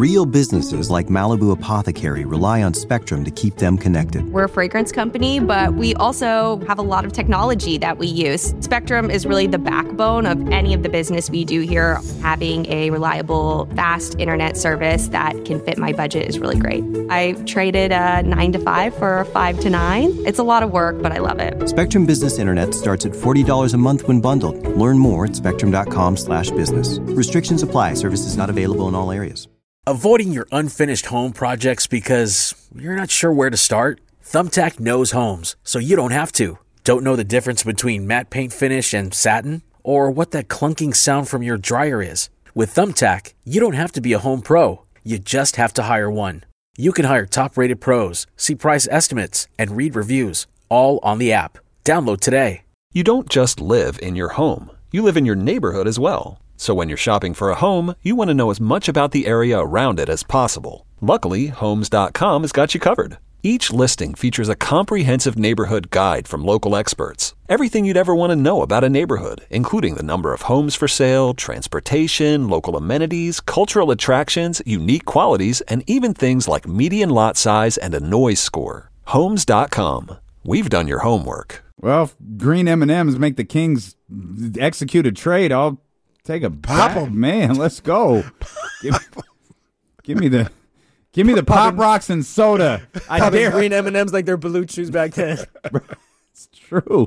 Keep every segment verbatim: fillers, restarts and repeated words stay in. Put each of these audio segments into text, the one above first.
Real businesses like Malibu Apothecary rely on Spectrum to keep them connected. We're a fragrance company, but we also have a lot of technology that we use. Spectrum is really the backbone of any of the business we do here. Having a reliable, fast internet service that can fit my budget is really great. I traded a nine to five for a five to nine. It's a lot of work, but I love it. Spectrum Business Internet starts at forty dollars a month when bundled. Learn more at spectrum.com slash business. Restrictions apply. Services not available in all areas. Avoiding your unfinished home projects because you're not sure where to start? Thumbtack knows homes, so you don't have to. Don't know the difference between matte paint finish and satin? Or what that clunking sound from your dryer is? With Thumbtack, you don't have to be a home pro. You just have to hire one. You can hire top-rated pros, see price estimates, and read reviews, all on the app. Download today. You don't just live in your home. You live in your neighborhood as well. So when you're shopping for a home, you want to know as much about the area around it as possible. Luckily, Homes dot com has got you covered. Each listing features a comprehensive neighborhood guide from local experts. Everything you'd ever want to know about a neighborhood, including the number of homes for sale, transportation, local amenities, cultural attractions, unique qualities, and even things like median lot size and a noise score. Homes dot com. We've done your homework. Well, if green M and M's make the Kings execute a trade, I'll take a Pop back. 'em. Man, let's go. give, give me the give me the Pop Rocks and soda. I Popping dare. green M and M's like they're Beluchis back then. It's true.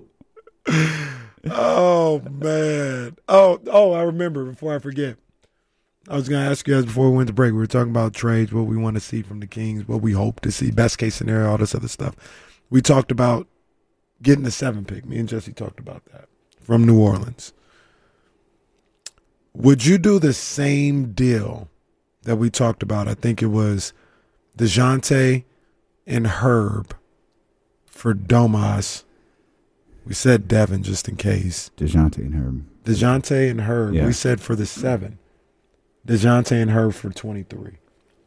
Oh man. Oh, oh, I remember before I forget. I was gonna ask you guys before we went to break. We were talking about trades, what we want to see from the Kings, what we hope to see, best case scenario, all this other stuff. We talked about getting the seven pick. Me and Jesse talked about that from New Orleans. Would you do the same deal that we talked about? I think it was DeJounte and Herb for Domas. We said Devin just in case. DeJounte and Herb. DeJounte and Herb. Yeah. We said for the seven. DeJounte and Herb for twenty-three.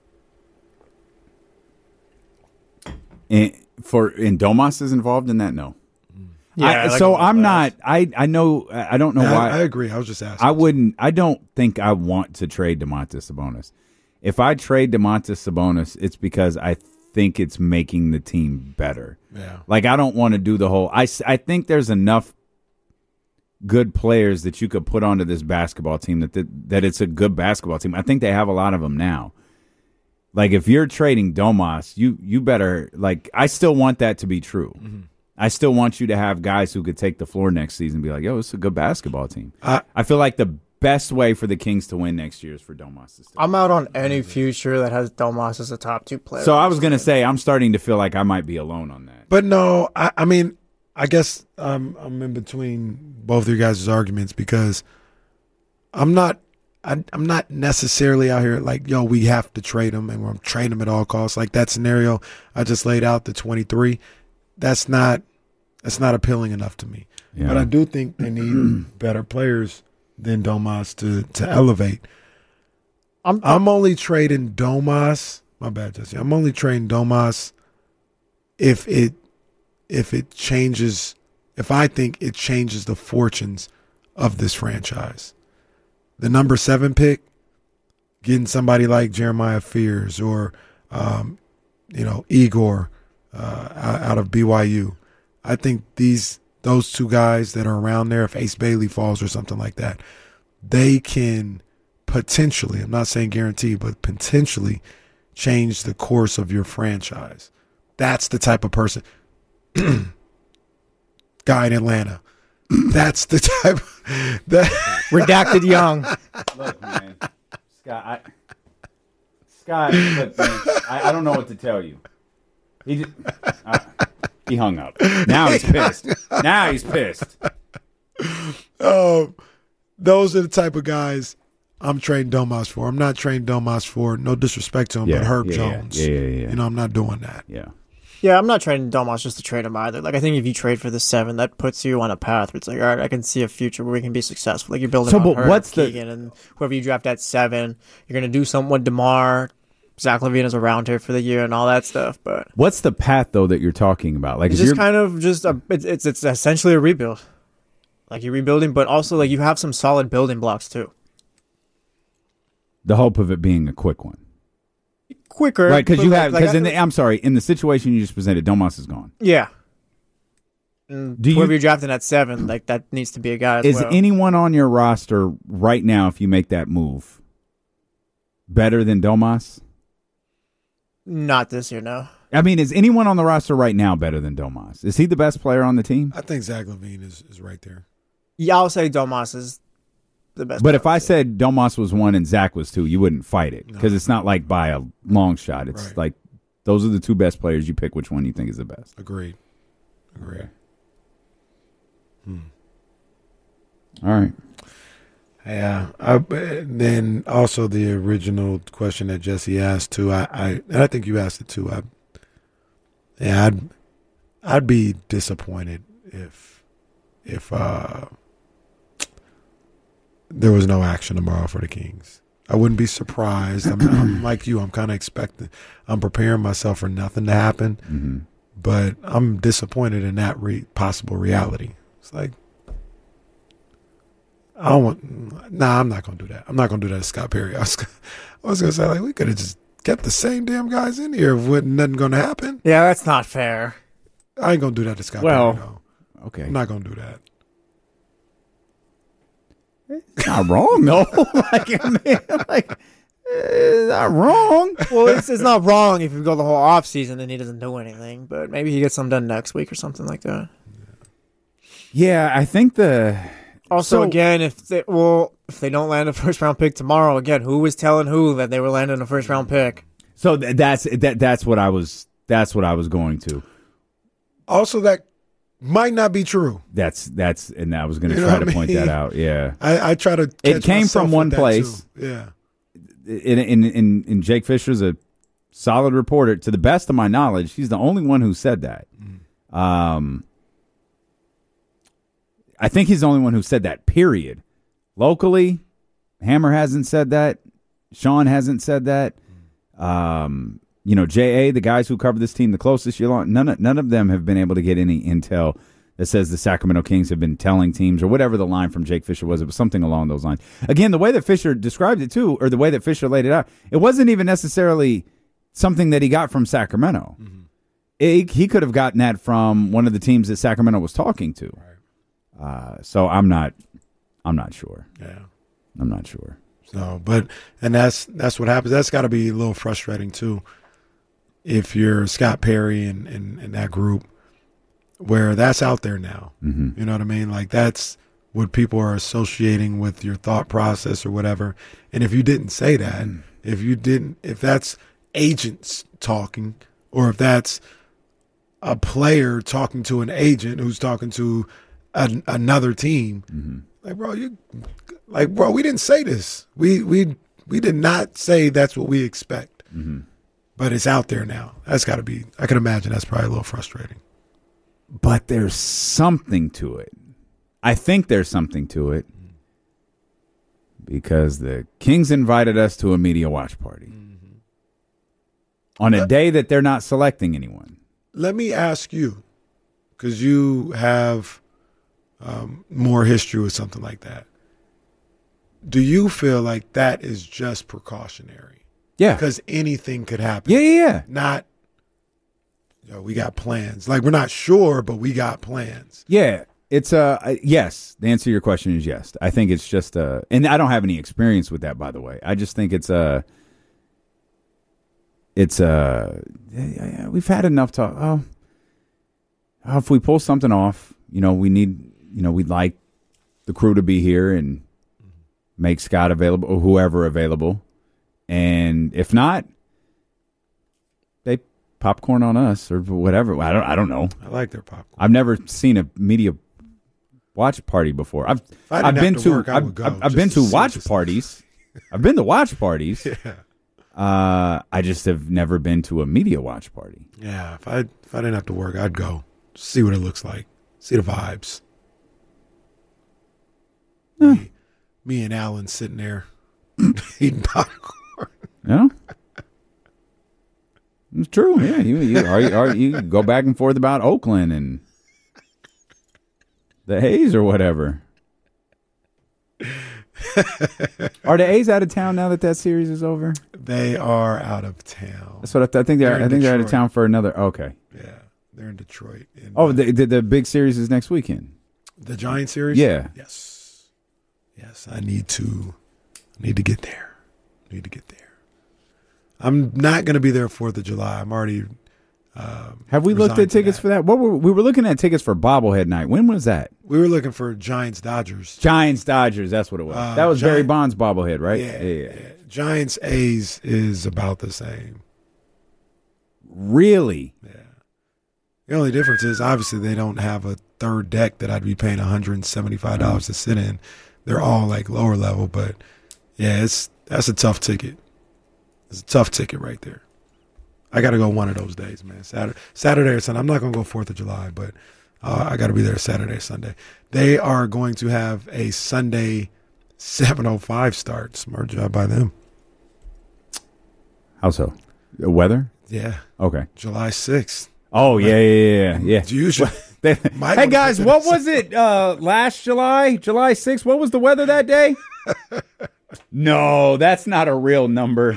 And for and Domas is involved in that? No. Yeah, I, like so a- I'm not. I I know. I don't know I, why. I agree. I was just asking. I wouldn't. I don't think I want to trade DeMontis Sabonis. If I trade DeMontis Sabonis, it's because I think it's making the team better. Yeah. Like I don't want to do the whole. I s- I think there's enough good players that you could put onto this basketball team that that, that it's a good basketball team. I think they have a lot of them now. Like if you're trading Domas, you you better like. I still want that to be true. Mm-hmm. I still want you to have guys who could take the floor next season and be like, yo, it's a good basketball team. I, I feel like the best way for the Kings to win next year is for Domas to stay. I'm out on any future that has Domas as a top two player. So I was going to say, I'm starting to feel like I might be alone on that. But no, I, I mean, I guess I'm I'm in between both of your guys' arguments because I'm not I, I'm not necessarily out here like, yo, we have to trade him and we're trading him at all costs. Like that scenario I just laid out, the twenty-three, that's not that's not appealing enough to me. Yeah. But I do think they need better players than Domas to to elevate. I'm, I'm only trading Domas. My bad, Jesse. I'm only trading Domas if it if it changes. If I think it changes the fortunes of this franchise. The number seven pick, getting somebody like Jeremiah Fears or um, you know Igor uh, out of B Y U. I think these those two guys that are around there, if Ace Bailey falls or something like that, they can potentially, I'm not saying guarantee, but potentially change the course of your franchise. That's the type of person. Guy in Atlanta. That's the type that redacted young. Look, man. Scott, I, Scott, look, man, I, I don't know what to tell you. He just, uh, he hung up. Now he's pissed. Now he's pissed. Oh, those are the type of guys I'm trading Domas for. I'm not trading Domas for, no disrespect to him, Yeah, but Herb yeah, Jones. yeah, yeah, yeah. You know, I'm not doing that. Yeah. Yeah, I'm not trading Domas just to trade him either. Like I think if you trade for the seven, that puts you on a path where it's like, all right, I can see a future where we can be successful. Like you're building So, on but Herb, what's the- Keegan, and whoever you draft at seven. You're gonna do something with DeMar. Zach LaVine is around here for the year and all that stuff. But What's the path though that you're talking about? Like, it's if just you're, kind of just a, it's, it's it's essentially a rebuild. Like you're rebuilding, but also like you have some solid building blocks too. the hope of it being a quick one. quicker. Right, because but you like- have. like, Because I- in the, I'm sorry, in the situation you just presented, Domas is gone. yeah. And Do you- whoever you're drafting at seven, like that needs to be a guy as Is well. anyone on your roster right now, if you make that move, better than Domas? Not this year, no. I mean, is anyone on the roster right now better than Domas? Is he the best player on the team? I think Zach LaVine is, is right there. Yeah, I'll say Domas is the best. But player if I on the team. said Domas was one and Zach was two, you wouldn't fight it because it's not like by a long shot. It's Right. like those are the two best players. You pick which one you think is the best. Agreed. Agreed. All right. Yeah. I, then also the original question that Jesse asked too. I, I and I think you asked it too. I, yeah, I'd I'd be disappointed if if uh, there was no action tomorrow for the Kings. I wouldn't be surprised. I'm, I'm like you. I'm kind of expecting. I'm preparing myself for nothing to happen. Mm-hmm. But I'm disappointed in that re- possible reality. It's like, I don't want, nah, I'm not going to do that. I'm not going to do that to Scott Perry. I was, I was going to say, like, we could have just kept the same damn guys in here if wasn't nothing going to happen. yeah, that's not fair. I ain't going to do that to Scott Well, Perry, no. Okay. I'm not going to do that. It's not wrong, though. like, I mean, like, it's not wrong. Well, it's, it's not wrong if you go the whole off season and he doesn't do anything, but maybe he gets some done next week or something like that. Yeah, I think the. Also, So- again, if they well, if they don't land a first round pick tomorrow, again, who was telling who that they were landing a first round pick? So th- that's that. That's what I was. That's what I was going to. Also, that might not be true. That's that's, and I was going to You know try what to I point mean? that out. Yeah. I, I try to. It catch came myself from with one that, place. too. Yeah. In, in in in Jake Fisher's a solid reporter. To the best of my knowledge, he's the only one who said that. Mm. Um, I think he's the only one who said that. Period. Locally, Hammer hasn't said that. Sean hasn't said that. Um, you know, J A, the guys who cover this team the closest, you none of, none of them have been able to get any intel that says the Sacramento Kings have been telling teams or whatever the line from Jake Fisher was. It was something along those lines. Again, the way that Fisher described it too, or the way that Fisher laid it out, it wasn't even necessarily something that he got from Sacramento. Mm-hmm. It, he could have gotten that from one of the teams that Sacramento was talking to. Right. Uh, so I'm not, I'm not sure. Yeah. I'm not sure. So, but and that's that's what happens. That's got to be a little frustrating too. If you're Scott Perry and, and, and that group, where that's out there now, Mm-hmm. you know what I mean? Like that's what people are associating with your thought process or whatever. And if you didn't say that, Mm. if you didn't, if that's agents talking, or if that's a player talking to an agent who's talking to an, another team, Mm-hmm. like bro, you, like bro, we didn't say this. We we we did not say that's what we expect. Mm-hmm. But it's out there now. That's got to be. I can imagine that's probably a little frustrating. But there's something to it. I think there's something to it because the Kings invited us to a media watch party mm-hmm. on a day that they're not selecting anyone. Let me ask you, because you have um, more history with something like that. Do you feel like that is just precautionary? Yeah. Because anything could happen. Yeah, yeah, yeah. Not, yo, we got plans. Like, we're not sure, but we got plans. Yeah. It's uh yes. The answer to your question is yes. I think it's just uh and I don't have any experience with that, by the way. I just think it's uh it's uh yeah, yeah, we've had enough talk. Oh, oh, if we pull something off, you know, we need you know, we'd like the crew to be here and make Scott available or whoever available. And if not, they popcorn on us or whatever. I don't I don't know. I like their popcorn. I've never seen a media watch party before. I've I didn't I've have been to to, work, I I've, would go I've, I've just been to to see watch this. parties. I've been to watch parties. Yeah. Uh, I just have never been to a media watch party. Yeah. If I if I didn't have to work, I'd go see what it looks like, see the vibes. Huh. Me, me and Alan sitting there eating popcorn. Yeah, it's true. Yeah, you you are, are you go back and forth about Oakland and the Hayes or whatever. Are the A's out of town now that that series is over? They are out of town. That's what I, th- I think. They're. They're I think they're out of Detroit. town for another. Okay. Yeah, they're in Detroit. In, Oh, uh, the, the the big series is next weekend. the Giant series. Yeah. Yes. Yes, I need to. I need to get there. I need to get there. I'm not going to be there Fourth of July. I'm already. Um, Have we looked resigned at to tickets that. for that? What were we were looking at tickets for bobblehead night? When was that? We were looking for Giants Dodgers. Giants Dodgers. That's what it was. Uh, that was Barry Giant- Bonds bobblehead, right? Yeah, yeah. Giants A's is about the same. Really? Yeah. The only difference is obviously they don't have a third deck that I'd be paying one hundred seventy-five dollars to sit in. They're all like lower level, but yeah, it's that's a tough ticket. It's a tough ticket right there. I got to go one of those days, man. Saturday, Saturday or Sunday. I'm not going to go Fourth of July, but uh, I got to be there Saturday, Sunday. They are going to have a Sunday seven oh five start. Smart job by them. How so? The weather? Yeah, Okay. July sixth. Oh yeah, yeah, yeah, yeah. You should. They- Might hey wanna guys, put what that- was it uh, last July? July sixth. What was the weather that day? No, that's not a real number.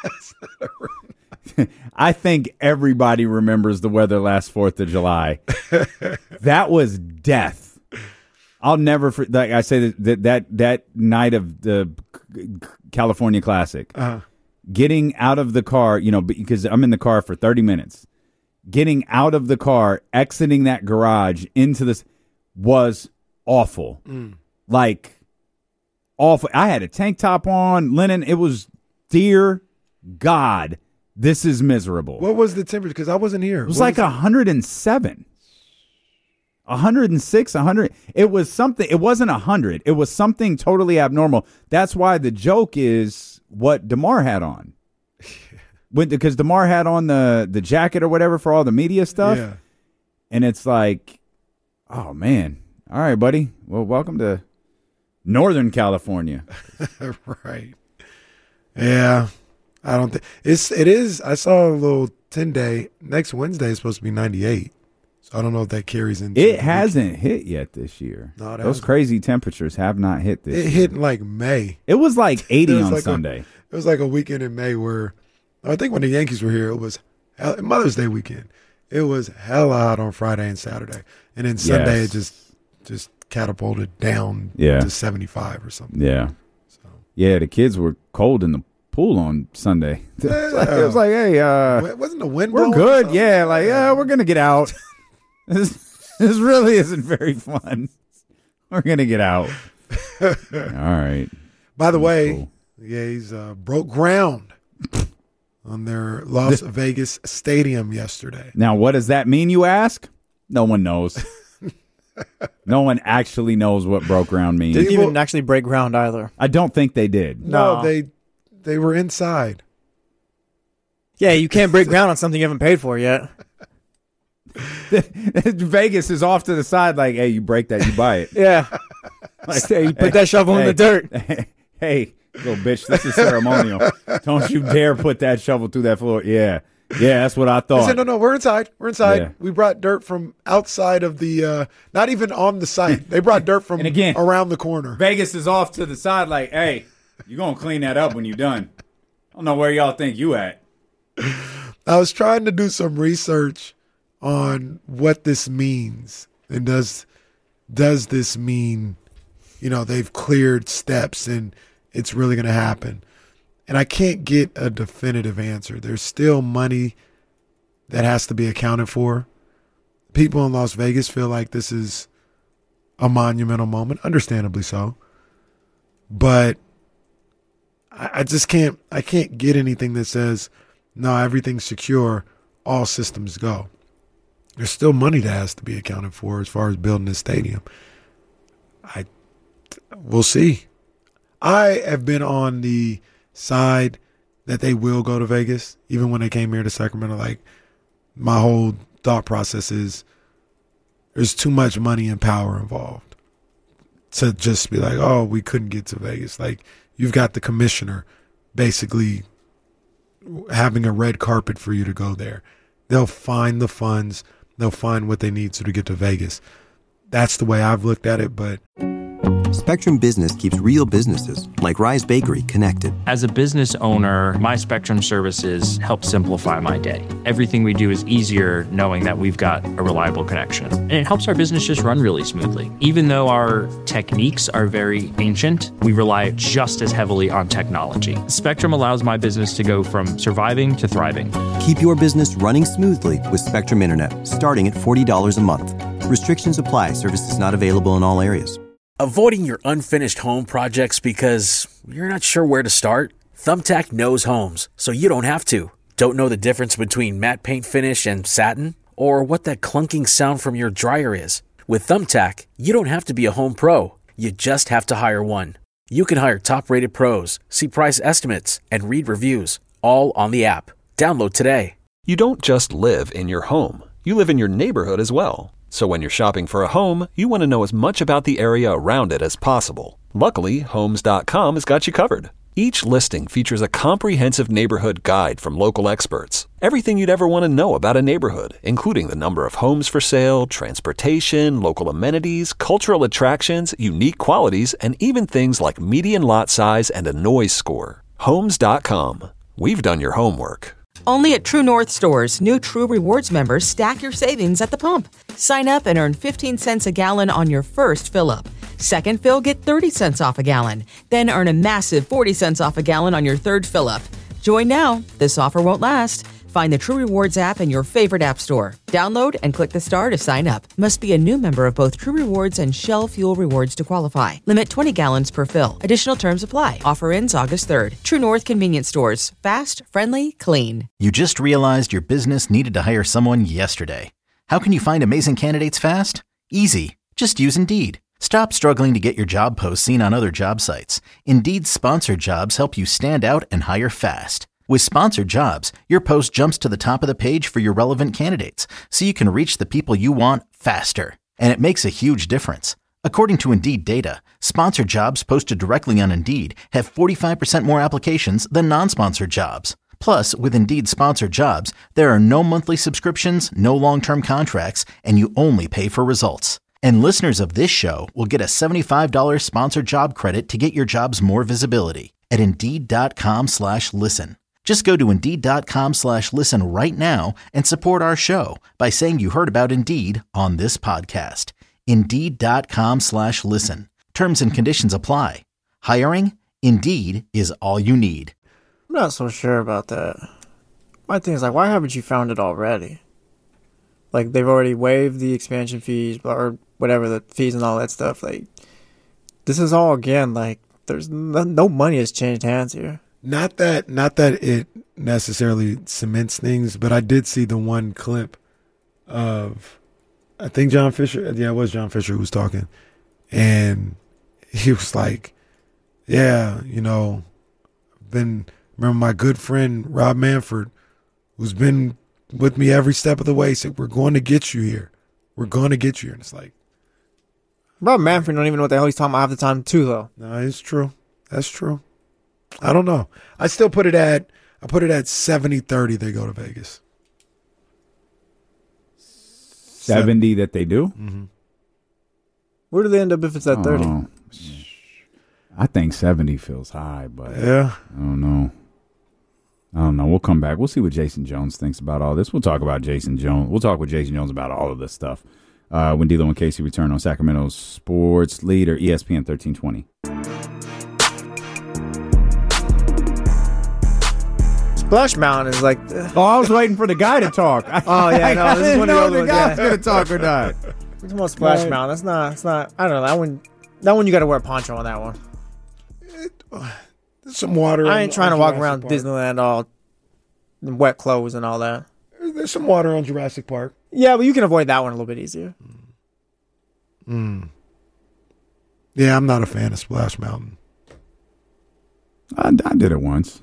I think everybody remembers the weather last Fourth of July. That was death. I'll never. for- Like I say that that that, that night of the California Classic, Uh-huh. getting out of the car, you know, because I'm in the car for thirty minutes. Getting out of the car, exiting that garage into this was awful. Mm. Like awful. I had a tank top on, linen. It was, dear God, this is miserable. What was the temperature? Because I wasn't here. It was like one hundred seven. one hundred six, one hundred. It was something. It wasn't one hundred. It was something totally abnormal. That's why the joke is what DeMar had on. When, because DeMar had on the, the jacket or whatever for all the media stuff. Yeah. And it's like, oh, man. All right, buddy. Well, welcome to Northern California. Right. Yeah. I don't think it's it is. I saw a little ten day. Next Wednesday is supposed to be ninety-eight. So I don't know if that carries into It the hasn't hit yet this year. No, it Those hasn't. crazy temperatures have not hit this week. It year. hit in like May. It was like eighty It was on like a- Sunday. It was like a weekend in May where I think when the Yankees were here, it was hell, Mother's Day weekend. It was hella hot on Friday and Saturday, and then Sunday Yes. it just just catapulted down Yeah. to seventy-five or something. Yeah. So Yeah, the kids were cold in the pool on Sunday. It was like, Yeah. it was like, hey, uh, Wa- wasn't the wind we're blowing or good. something? Yeah, like, yeah, we're going to get out. this, this really isn't very fun. We're going to get out. All right. By the way, cool. the A's uh, broke ground on their Las Vegas stadium yesterday. Now, what does that mean, you ask? No one knows. No one actually knows what broke ground means. Did Didn't Well- even actually break ground either. I don't think they did. No, No. they they were inside. Yeah, you can't break ground on something you haven't paid for yet. Vegas is off to the side like, hey, you break that, you buy it. Yeah. Like, Hey, you put that shovel in the dirt. Hey, little bitch, this is ceremonial. Don't you dare put that shovel through that floor. Yeah. Yeah, that's what I I thought. said, no, no, we're inside. We're inside. Yeah. We brought dirt from outside of the, uh, not even on the site. They brought dirt from And again- around the corner. Vegas is off to the side like, hey, you're going to clean that up when you're done. I don't know where y'all think you at. I was trying to do some research on what this means. And does does this mean, you know, they've cleared steps and it's really going to happen? And I can't get a definitive answer. There's still money that has to be accounted for. People in Las Vegas feel like this is a monumental moment, understandably so. But I, I just can't I can't get anything that says, no, everything's secure, all systems go. There's still money that has to be accounted for as far as building this stadium. I we'll see. I have been on the side that they will go to Vegas, even when they came here to Sacramento. Like, my whole thought process is there's too much money and power involved to just be like, oh, we couldn't get to Vegas. Like, you've got the commissioner basically having a red carpet for you to go there. They'll find the funds. They'll find what they need to to get to Vegas. That's the way I've looked at it, but Spectrum Business keeps real businesses, like Rise Bakery, connected. As a business owner, my Spectrum services help simplify my day. Everything we do is easier knowing that we've got a reliable connection. And it helps our business just run really smoothly. Even though our techniques are very ancient, we rely just as heavily on technology. Spectrum allows my business to go from surviving to thriving. Keep your business running smoothly with Spectrum Internet, starting at forty dollars a month. Restrictions apply. Services not available in all areas. Avoiding your unfinished home projects because you're not sure where to start? Thumbtack knows homes, so you don't have to. Don't know the difference between matte paint finish and satin? Or what that clunking sound from your dryer is? With Thumbtack, you don't have to be a home pro. You just have to hire one. You can hire top-rated pros, see price estimates, and read reviews, all on the app. Download today. You don't just live in your home. You live in your neighborhood as well. So when you're shopping for a home, you want to know as much about the area around it as possible. Luckily, Homes dot com has got you covered. Each listing features a comprehensive neighborhood guide from local experts. Everything you'd ever want to know about a neighborhood, including the number of homes for sale, transportation, local amenities, cultural attractions, unique qualities, and even things like median lot size and a noise score. Homes dot com. We've done your homework. Only at True North stores, new True Rewards members stack your savings at the pump. Sign up and earn fifteen cents a gallon on your first fill-up. Second fill, get thirty cents off a gallon. Then earn a massive forty cents off a gallon on your third fill-up. Join now. This offer won't last. Find the True Rewards app in your favorite app store. Download and click the star to sign up. Must be a new member of both True Rewards and Shell Fuel Rewards to qualify. Limit twenty gallons per fill. Additional terms apply. Offer ends August third. True North Convenience Stores. Fast, friendly, clean. You just realized your business needed to hire someone yesterday. How can you find amazing candidates fast? Easy. Just use Indeed. Stop struggling to get your job posts seen on other job sites. Indeed's sponsored jobs help you stand out and hire fast. With sponsored jobs, your post jumps to the top of the page for your relevant candidates, so you can reach the people you want faster. And it makes a huge difference. According to Indeed data, sponsored jobs posted directly on Indeed have forty-five percent more applications than non-sponsored jobs. Plus, with Indeed sponsored jobs, there are no monthly subscriptions, no long-term contracts, and you only pay for results. And listeners of this show will get a seventy-five dollars sponsored job credit to get your jobs more visibility at Indeed.com slash listen. Just go to Indeed.com slash listen right now and support our show by saying you heard about Indeed on this podcast. Indeed.com slash listen. Terms and conditions apply. Hiring? Indeed is all you need. I'm not so sure about that. My thing is, like, why haven't you found it already? Like, they've already waived the expansion fees, or whatever, the fees and all that stuff. Like, this is all, again, like, there's no, no money has changed hands here. Not that, not that it necessarily cements things, but I did see the one clip of, I think John Fisher, yeah, it was John Fisher who was talking, and he was like, yeah, you know, been, remember my good friend Rob Manford, who's been with me every step of the way, said, we're going to get you here. We're going to get you here. And it's like, Rob Manfred don't even know what the hell he's talking about half the time, too, though. No, it's true. That's true. I don't know. I still put it at, I put it at seventy thirty they go to Vegas. seventy that they do? Mm-hmm. Where do they end up if it's at thirty? Oh, I think seventy feels high, but yeah, I don't know. I don't know. We'll come back. We'll see what Jason Jones thinks about all this. We'll talk about Jason Jones. We'll talk with Jason Jones about all of this stuff uh, when D'Lo and Casey return on Sacramento's Sports Leader, E S P N thirteen twenty. Splash Mountain is like. Uh, oh, I was waiting for the guy to talk. oh yeah, no, this is one know of the the other guy's yeah. going to talk or not. It's more Splash right. Mountain. That's not. That's not. I don't know. That one. That one you got to wear a poncho on that one. It, uh, there's some water. I ain't on, trying on to walk Jurassic around Park. Disneyland all in wet clothes and all that. There's some water on Jurassic Park. Yeah, but you can avoid that one a little bit easier. Mm. Yeah, I'm not a fan of Splash Mountain. I, I did it once.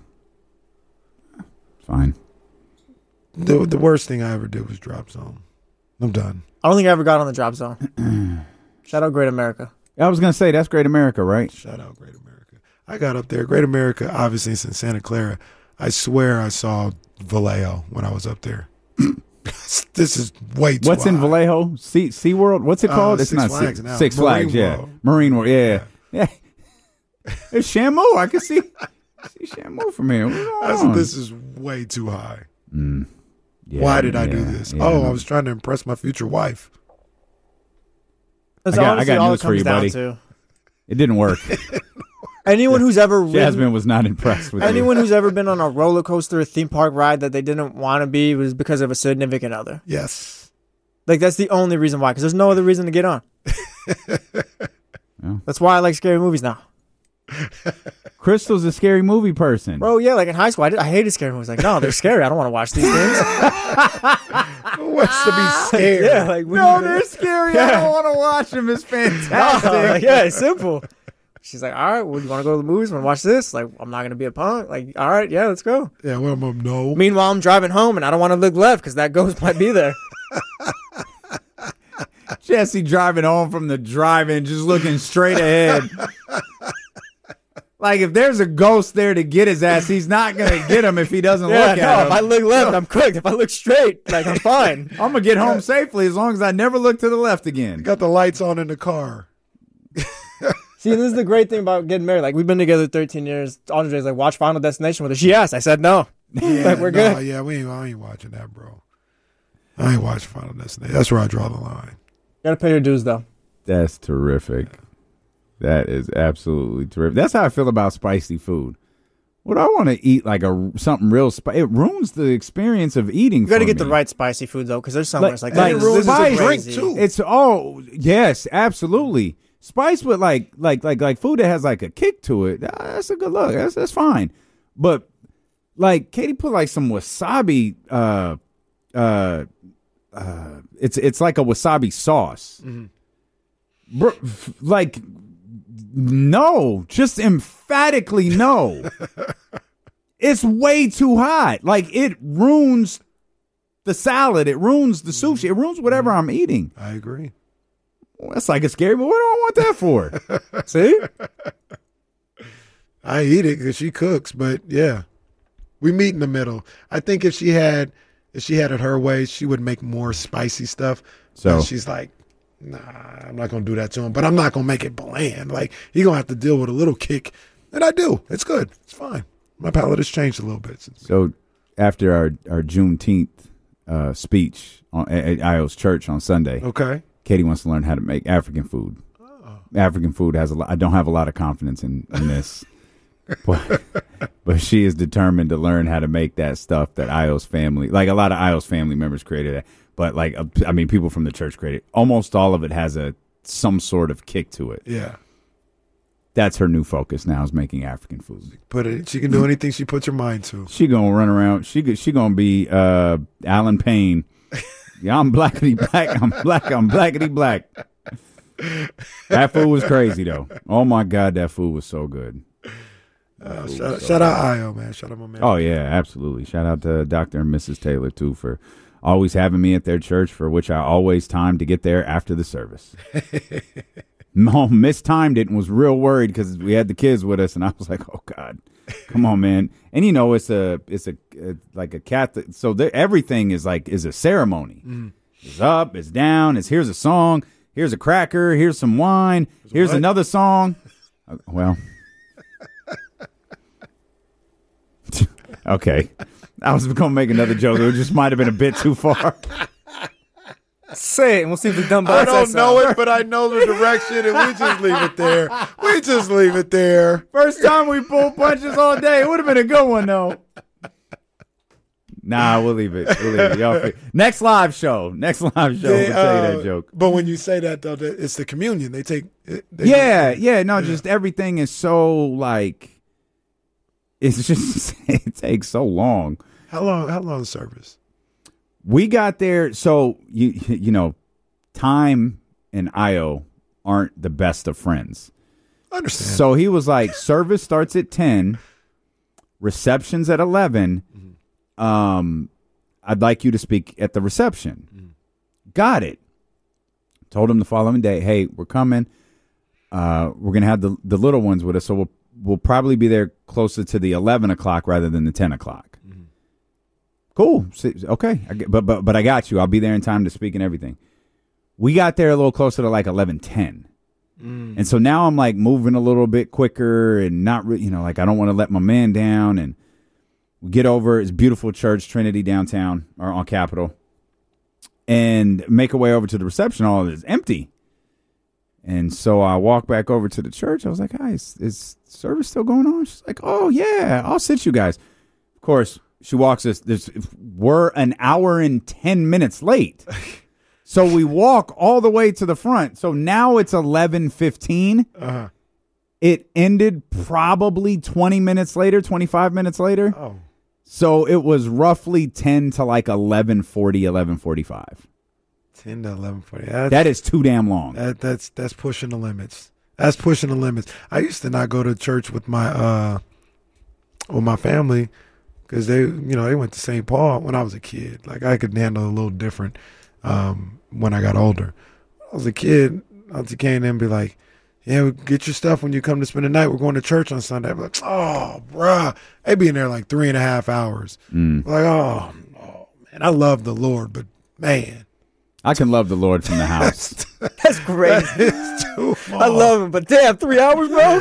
Fine. The the worst thing I ever did was Drop Zone. I'm done. I don't think I ever got on the Drop Zone. Shout out Great America. I was going to say, that's Great America, right? Shout out Great America. I got up there. Great America, obviously, it's in Santa Clara. I swear I saw Vallejo when I was up there. This is way too What's high. in Vallejo? Sea SeaWorld? What's it called? Uh, it's Six not Flags Six, now. Six Marine Flags, yeah. World. Marine World, yeah. yeah. Yeah. It's Shamu. I can see, see Shamu from here. What's going That's, on? this is way too high. Mm. Yeah, Why did I yeah, do this? yeah, oh, no. I was trying to impress my future wife. That's I got- I honestly got all news it for comes you, down buddy. to. It didn't work. Anyone who's ever ridden, Jasmine was not impressed with anyone you. who's ever been on a roller coaster, theme park ride that they didn't want to be was because of a significant other. Yes. Like that's the only reason why, because there's no other reason to get on. Yeah. That's why I like scary movies now. Crystal's a scary movie person. Bro, yeah, like in high school, I, did, I hated scary movies. Like, no, they're scary. I don't want to watch these things. Who wants to be scared? Yeah, like we, No, they're scary. I don't want to watch them. It's fantastic. like, yeah, it's simple. She's like, all right, well, you want to go to the movies? Want to watch this? Like, I'm not gonna be a punk. Like, all right, yeah, let's go. Yeah, well, I'm no. Meanwhile, I'm driving home and I don't want to look left because that ghost might be there. Jesse driving home from the drive-in, just looking straight ahead. Like, if there's a ghost there to get his ass, he's not going to get him if he doesn't Yeah, look no, at him. if I look left, I'm cooked. If I look straight, like, I'm fine. I'm going to get home safely as long as I never look to the left again. Got the lights on in the car. See, this is the great thing about getting married. Like, we've been together thirteen years. Andre's like, watch Final Destination with us. She asked. I said no. Yeah, Like, we're nah, good. Yeah, we ain't, I ain't watching that, bro. I ain't watching Final Destination. That's where I draw the line. Gotta pay your dues, though. That's terrific. That is absolutely terrific. That's how I feel about spicy food. What I want to eat like a something real spicy. It ruins the experience of eating. You gotta for get me. the right spicy food, though, because there's some where it's like, like this, this is spice crazy. too. It's all yes, absolutely. Spice with like like like like food that has like a kick to it. uh, That's a good look. That's that's fine. But like Katie put like some wasabi. Uh, uh, uh, it's it's like a wasabi sauce. Mm-hmm. Bro, f- like no, just emphatically no. It's way too hot. Like it ruins the salad. It ruins the sushi. It ruins whatever I'm eating. I agree. Well, that's like a scary, but what do I want that for? See? I eat it because she cooks, but yeah, we meet in the middle. I think if she had, if she had it her way, she would make more spicy stuff. So But she's like, nah, I'm not gonna do that to him. But I'm not gonna make it bland. Like he gonna have to deal with a little kick, and I do. It's good. It's fine. My palate has changed a little bit since. So after our, our Juneteenth uh, speech on, at I O's church on Sunday, Okay. Katie wants to learn how to make African food. Oh. African food has a lot. I don't have a lot of confidence in, in this, but but she is determined to learn how to make that stuff that I O's family, like a lot of I O's family members created it. But like, uh, I mean, people from the church created. Almost all of it has a some sort of kick to it. Yeah. That's her new focus now, is making African food. Put it. She can do anything she puts her mind to. She gonna run around. She go- she gonna be uh, Alan Payne. Yeah, I'm blackity black. I'm black. I'm blackity black. That food was crazy though. Oh my God, that food was so good. Uh, shout, out, shout out I O, man. Shout out my man. Oh yeah, absolutely. Shout out to Doctor and Missus Taylor too for always having me at their church, for which I always timed to get there after the service. No, mistimed it and was real worried because we had the kids with us, and I was like, "Oh God, come on, man!" And you know, it's a, it's a, it's like a Catholic, so there, everything is like is a ceremony. Mm. It's up, it's down, it's here's a song, here's a cracker, here's some wine, here's what? another song. Uh, well, okay, I was gonna make another joke. It just might have been a bit too far. Say it, and we'll see if the dumb I boy don't says know so. it, but I know the direction, and we just leave it there. We just leave it there. First time we pulled punches all day. It would have been a good one, though. Nah, we'll leave it. We'll leave it. Y'all fi- Next live show. Next live show. They, we'll tell you uh, that joke. But when you say that, though, that it's the communion. They take. They Yeah, yeah. No, just everything is so, like, it's just, it takes so long. How long? How long the service? We got there, so, you you know, time and I O aren't the best of friends. I understand. So he was like, service starts at ten, reception's at eleven. Mm-hmm. Um, I'd like you to speak at the reception. Mm-hmm. Got it. Told him the following day, hey, we're coming. Uh, we're gonna have the the little ones with us, so we'll we'll probably be there closer to the eleven o'clock rather than the ten o'clock. Mm-hmm. Cool. Okay, I get, but but but I got you. I'll be there in time to speak and everything. We got there a little closer to like eleven ten. Mm. And so now I'm like moving a little bit quicker and not, re- you know, like I don't want to let my man down. And we get over, it's beautiful church, Trinity downtown or on Capitol, and make our way over to the reception. All of it is empty. And so I walk back over to the church. I was like, hi, is, is service still going on? She's like, oh, yeah, I'll sit you guys. Of course, she walks us. There's, we're an hour and ten minutes late. So we walk all the way to the front. So now it's eleven fifteen. Uh-huh. It ended probably twenty minutes later, twenty-five minutes later. Oh. So it was roughly ten to like eleven forty, eleven forty-five. ten to eleven forty. That's, that is too damn long. That, that's that's pushing the limits. That's pushing the limits. I used to not go to church with my uh with my family because they, you know, they went to Saint Paul when I was a kid. Like I could handle it a little different um, when I got older. When I was a kid, Auntie came in and be like, "Yeah, get your stuff when you come to spend the night. We're going to church on Sunday." I'm like, "Oh, bruh," they'd be in there like three and a half hours. Mm. Like, oh, oh man, I love the Lord, but man. I can love the Lord from the house. That's crazy. That too I love him, but damn, three hours, bro.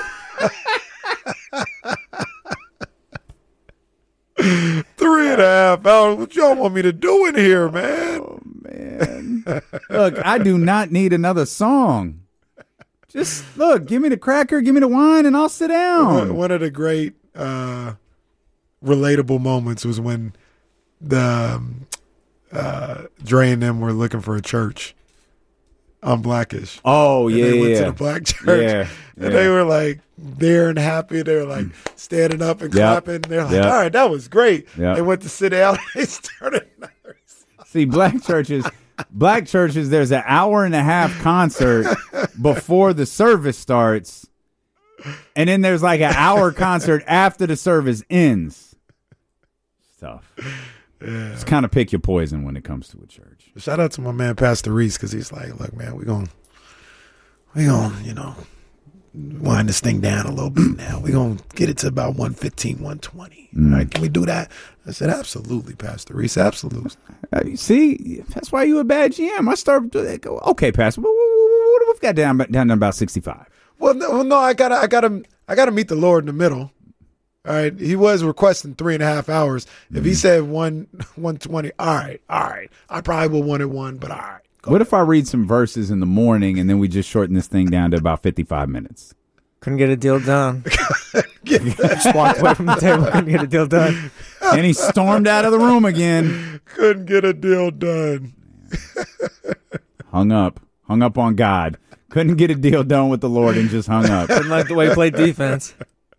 Three and a half hours. What y'all want me to do in here, man? Oh man! Look, I do not need another song. Just look, give me the cracker, give me the wine, and I'll sit down. One of the great uh, relatable moments was when the. Um, Uh, Dre and them were looking for a church on Blackish. Oh, and yeah, they went yeah. to the black church. Yeah, and yeah. they were like there and happy. They were like standing up and Yep. clapping. They're like, Yep. all right, that was great. Yep. They went to sit down and they started another song. See, black churches, black churches, there's an hour and a half concert before the service starts, and then there's like an hour concert after the service ends. It's tough. Yeah. Just kind of pick your poison when it comes to a church. Shout out to my man Pastor Reese because he's like, look, man, we're going, we gonna, you know, wind this thing down a little bit now. We're going to get it to about one fifteen, one twenty. Mm. All right, can we do that? I said, absolutely, Pastor Reese, absolutely. Uh, see, that's why you a bad G M. I start to go, okay, Pastor, what, what, what we've got down, down to about sixty-five. Well, no, no, I gotta, I gotta, I gotta meet the Lord in the middle. All right, he was requesting three and a half hours. If he said one, one twenty, all right, all right. I probably would want it one, but all right. What if I read some verses in the morning and then we just shorten this thing down to about fifty-five minutes? Couldn't get a deal done. Just walked away from the table. Couldn't get a deal done. And he stormed out of the room again. Couldn't get a deal done. Hung up. Hung up on God. Couldn't get a deal done with the Lord and just hung up. Didn't like the way he played defense.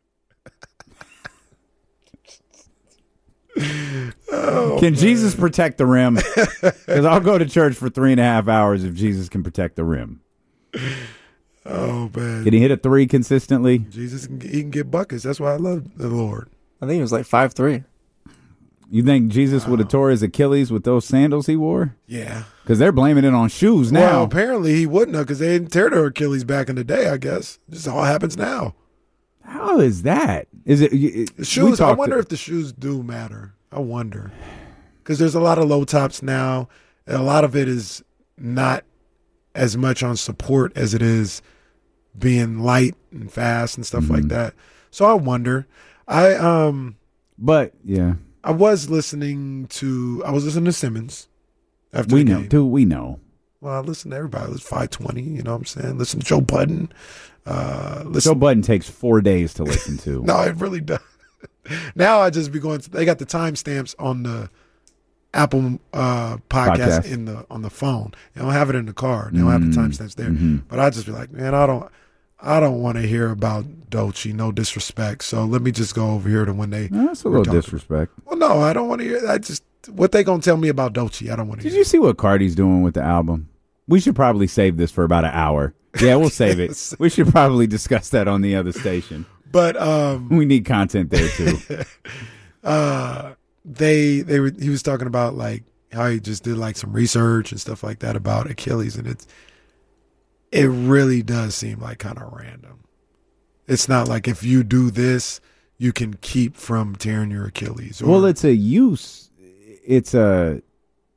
Oh, can man. Jesus protect the rim? Because I'll go to church for three and a half hours if Jesus can protect the rim. Oh, man. Can he hit a three consistently? Jesus, can, he can get buckets. That's why I love the Lord. I think he was like five three. You think Jesus would have tore his Achilles with those sandals he wore? Yeah. Because they're blaming it on shoes now. Well, apparently he wouldn't have because they didn't tear their Achilles back in the day, I guess. This all happens now. How is that? Is it, it The shoes, I wonder to, if the shoes do matter. I wonder. Because there's a lot of low tops now. And a lot of it is not as much on support as it is being light and fast and stuff mm-hmm. like that. So I wonder. I um But yeah. I was listening to I was listening to Simmons after we the know, game. dude, we know. Well, I listen to everybody. It's five twenty, you know what I'm saying? Listen to Joe Budden. Uh listen Joe Budden takes four days to listen to. No, it really does. Now I just be going to, they got the timestamps on the Apple uh, podcast, Podcast. in the on the phone. They don't have it in the car. They don't have the timestamps there. Mm-hmm. But I just be like, man, I don't I don't want to hear about Dolce. No disrespect. So let me just go over here to when they. No, that's a were little talking. disrespect. Well, no, I don't want to hear. I just what they gonna tell me about Dolce. I don't want to. Did hear. you see what Cardi's doing with the album? We should probably save this for about an hour. Yeah, we'll save it. We should probably discuss that on the other station. But um, we need content there too. uh, they they were. He was talking about like how he just did like some research and stuff like that about Achilles, and it's it really does seem like kind of random. It's not like if you do this, you can keep from tearing your Achilles. Or, Well, it's a use. It's a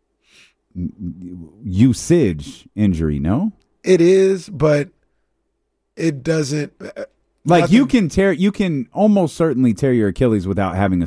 usage injury. No, it is, but it doesn't. Like nothing, you can tear, you can almost certainly tear your Achilles without having a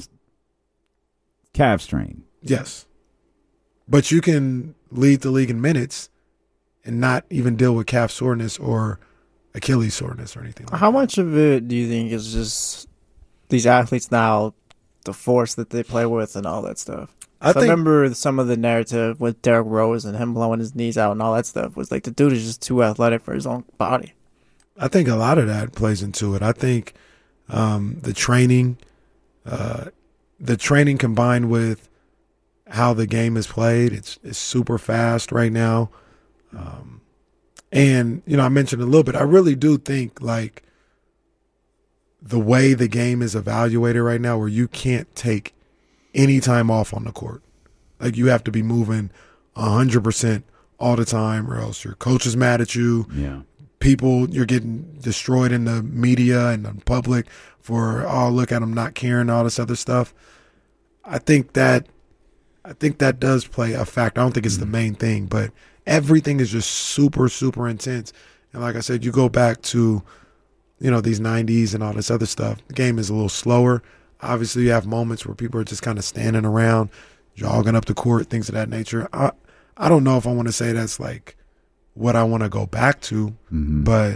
calf strain. Yes, but you can lead the league in minutes and not even deal with calf soreness or Achilles soreness or anything like How that. much of it do you think is just these athletes now, the force that they play with and all that stuff? I so think, I remember some of the narrative with Derrick Rose and him blowing his knees out and all that stuff was like the dude is just too athletic for his own body. I think a lot of that plays into it. I think um, the training, uh, the training combined with how the game is played, it's it's super fast right now. Um, and, you know, I mentioned a little bit, I really do think like the way the game is evaluated right now where you can't take any time off on the court. Like you have to be moving one hundred percent all the time or else your coach is mad at you. Yeah. People, you're getting destroyed in the media and in public for, oh, look at them not caring, all this other stuff. I think that I think that does play a factor. I don't think it's the main thing, but everything is just super, super intense. And like I said, you go back to, you know, these nineties and all this other stuff. The game is a little slower. Obviously, you have moments where people are just kind of standing around, jogging up the court, things of that nature. I, I don't know if I want to say that's like what I want to go back to, mm-hmm. but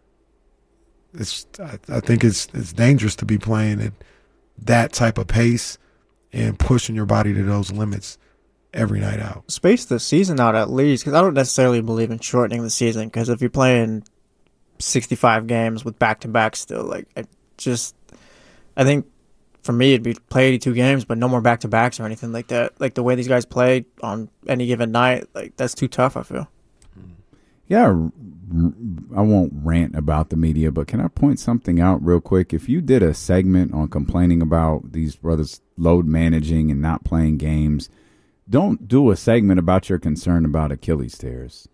it's. I, I think it's it's dangerous to be playing at that type of pace and pushing your body to those limits every night out. Space the season out at least, because I don't necessarily believe in shortening the season. Because if you're playing sixty-five games with back to back, still like I just, I think. For me, it'd be play eighty-two games, but no more back-to-backs or anything like that. Like, the way these guys play on any given night, like, that's too tough, I feel. Yeah, I won't rant about the media, but can I point something out real quick? If you did a segment on complaining about these brothers load managing and not playing games, don't do a segment about your concern about Achilles tears.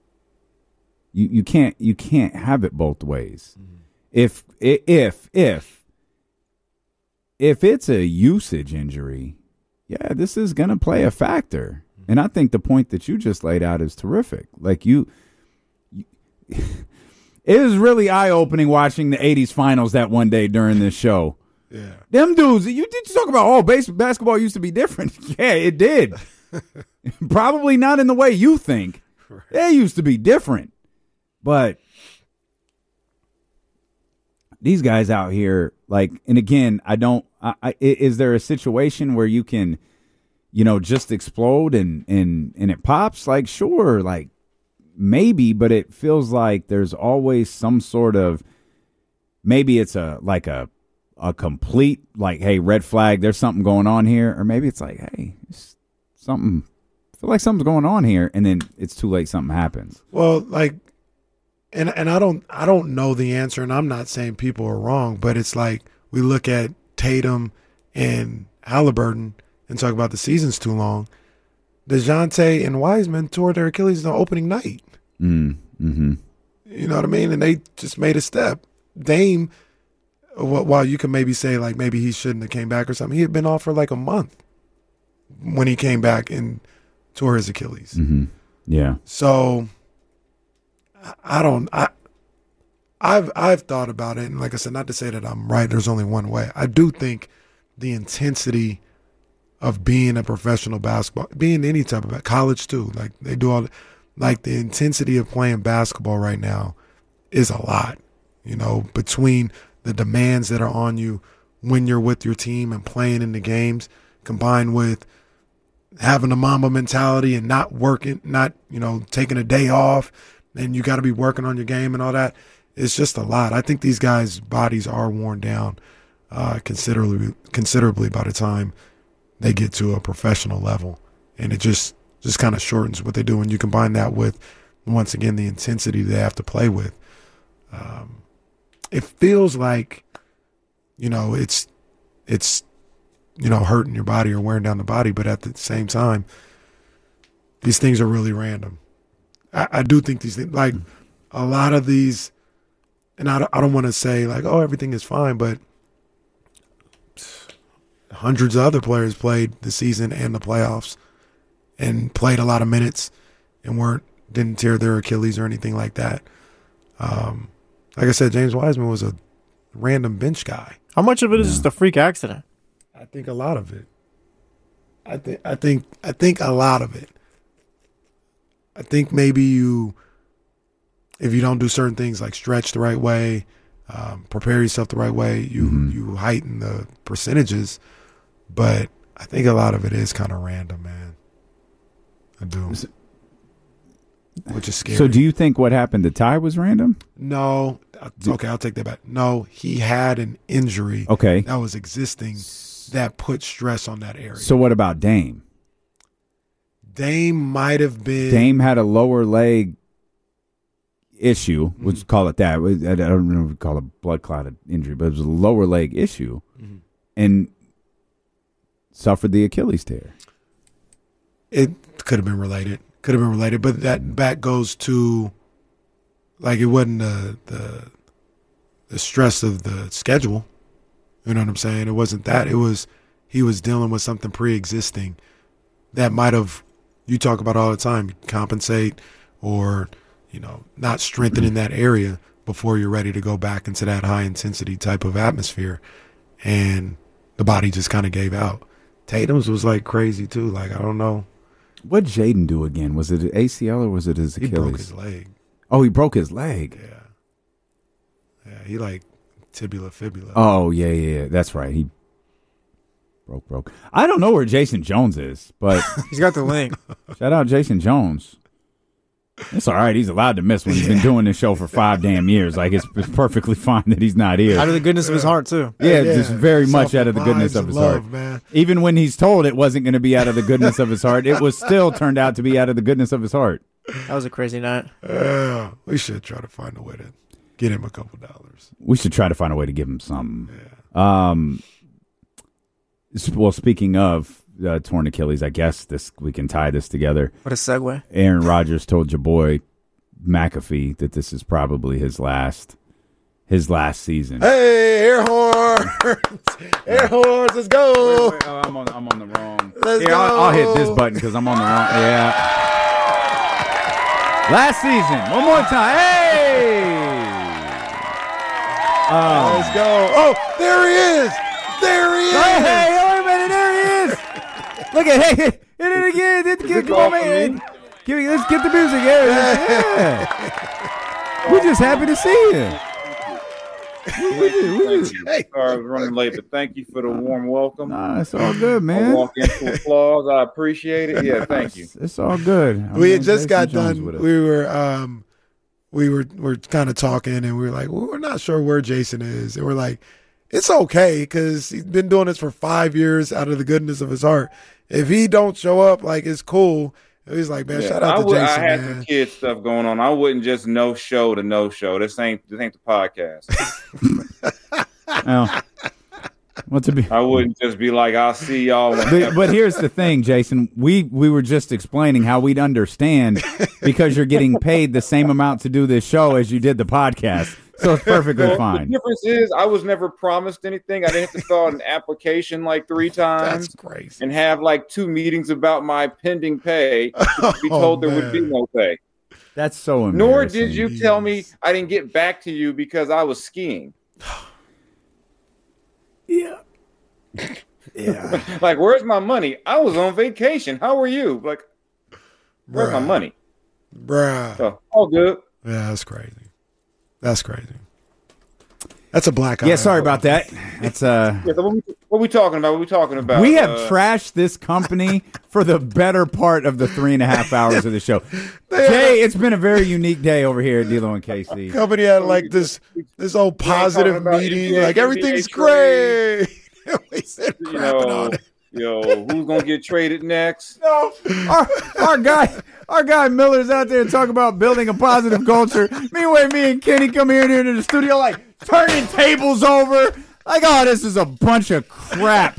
You you can't you can't have it both ways. If if if If it's a usage injury, yeah, this is going to play a factor. And I think the point that you just laid out is terrific. Like you, you it was really eye-opening watching the eighties finals that one day during this show. Yeah. Them dudes, you did talk about, oh, base, basketball used to be different. Yeah, it did. Probably not in the way you think. Right. It used to be different. But these guys out here, like, and again, I don't, I, I, is there a situation where you can, you know, just explode and, and, and it pops? Like, sure, like, maybe, but it feels like there's always some sort of, maybe it's a, like a, a complete, like, hey, red flag, there's something going on here. Or maybe it's like, hey, it's something, I feel like something's going on here. And then it's too late, something happens. Well, like, And and I don't I don't know the answer, and I'm not saying people are wrong, but it's like we look at Tatum and Halliburton and talk about the season's too long. DeJounte and Wiseman tore their Achilles on opening night. Mm, mm-hmm. You know what I mean? And they just made a step. Dame, while you can maybe say like maybe he shouldn't have came back or something, he had been off for like a month when he came back and tore his Achilles. Mm-hmm. Yeah. So I don't. I, I've I've thought about it, and like I said, not to say that I'm right. There's only one way. I do think the intensity of being a professional basketball, being any type of college too, like they do all, like the intensity of playing basketball right now is a lot. You know, between the demands that are on you when you're with your team and playing in the games, combined with having a Mamba mentality and not working, not you know taking a day off. And you got to be working on your game and all that. It's just a lot. I think these guys' bodies are worn down uh, considerably, considerably by the time they get to a professional level, and it just just kind of shortens what they do. And you combine that with, once again, the intensity they have to play with. Um, it feels like, you know, it's it's you know hurting your body or wearing down the body, but at the same time, these things are really random. I, I do think these things, like a lot of these, and I, I don't want to say like, oh, everything is fine, but hundreds of other players played the season and the playoffs and played a lot of minutes and weren't, didn't tear their Achilles or anything like that. Um, Like I said, James Wiseman was a random bench guy. How much of it is just a freak accident? I think a lot of it. I think I think I think a lot of it. I think maybe you, if you don't do certain things like stretch the right way, um, prepare yourself the right way, you mm-hmm. you heighten the percentages. But I think a lot of it is kind of random, man. I do. Which is scary. So do you think what happened to Ty was random? No. Okay, I'll take that back. No, he had an injury okay. that was existing that put stress on that area. So what about Dame? Dame might have been. Dame had a lower leg issue. Mm-hmm. Let's call it that. I don't know if we call it a blood clotted injury, but it was a lower leg issue. Mm-hmm. And suffered the Achilles tear. It could have been related. Could have been related, but that back goes to, like, it wasn't the, the the stress of the schedule. You know what I'm saying? It wasn't that. It was he was dealing with something pre-existing that might have, you talk about all the time, compensate or, you know, not strengthening that area before you're ready to go back into that high-intensity type of atmosphere. And the body just kind of gave out. Tatum's was, like, crazy, too. Like, I don't know. What did Jaden do again? Was it an A C L or was it his Achilles? He broke his leg. Oh, he broke his leg. Yeah. Yeah, he like tibula fibula. Oh, yeah, yeah, yeah. That's right. He broke, broke. I don't know where Jason Jones is, but he's got the link. Shout out Jason Jones. It's all right. He's allowed to miss when he's been doing this show for five damn years. Like, it's, it's perfectly fine that he's not here. Out of the goodness of his heart, too. Yeah, yeah. just very Soft much out of the goodness of his love, heart. Man. Even when he's told it wasn't going to be out of the goodness of his heart, it was still turned out to be out of the goodness of his heart. That was a crazy night. Uh, we should try to find a way to get him a couple dollars. We should try to find a way to give him something. Yeah. Um. Well, speaking of uh, torn Achilles, I guess this we can tie this together. What a segue. Aaron Rodgers told your boy McAfee that this is probably his last his last season. Hey, air horns! Air horns, let's go! Wait, wait, oh, I'm on I'm on the wrong. Let's Here, go. I'll, I'll hit this button because I'm on the wrong. Yeah. Last season, one more time. Hey! Um, let's go! Oh, there he is! There he is! Hey, hey, wait a minute! There he is! Look at hey, hit it again! Hit the kid, come on, man! Give me, let's get the music. Yeah, yeah. We're just happy to see you. We, we, we just, Sorry, I was running late, but thank you for the warm welcome. Nah, it's all good, man. I walk into applause. I appreciate it. Yeah, thank you. It's, it's all good. I we mean, had just Jason got Jones done. We were, um, we were, we're kind of talking, and we were like, well, we're not sure where Jason is, and we're like, it's okay because he's been doing this for five years out of the goodness of his heart. If he don't show up, like, it's cool. He's like, man, Yeah, shout out I to would, Jason, I had man. some kid stuff going on. I wouldn't just no show to no show. This ain't this ain't the podcast. Well, what to be? I wouldn't just be like, I'll see y'all. But, but here's the thing, Jason. We we were just explaining how we'd understand because you're getting paid the same amount to do this show as you did the podcast. So it's perfectly Well, fine. The difference is I was never promised anything. I didn't have to fill out an application like three times. That's crazy. And have like two meetings about my pending pay to be told Oh, there would be man. no pay. That's so embarrassing. Nor did you tell me I didn't get back to you because I was skiing. Yeah. Yeah. Like, where's my money? I was on vacation. How are you? Like, where's my Bruh. money? Bruh. So, all good. Yeah, that's crazy. That's crazy. That's a black eye. Yeah, sorry about that. That's uh. Yeah, so what, we, what we talking about? What we talking about? We have Uh, trashed this company for the better part of the three and a half hours of the show. Jay, it's been a very unique day over here at D-Lo and K C. Company had like this this old positive talking about meeting, N B A like everything's N B A trade. great. We said You crapping know, on it. yo, who's gonna get traded next? No, our, our guy, our guy Miller's out there talking about building a positive culture. Meanwhile, me and Kenny come here into the studio like turning tables over. Like, oh, this is a bunch of crap.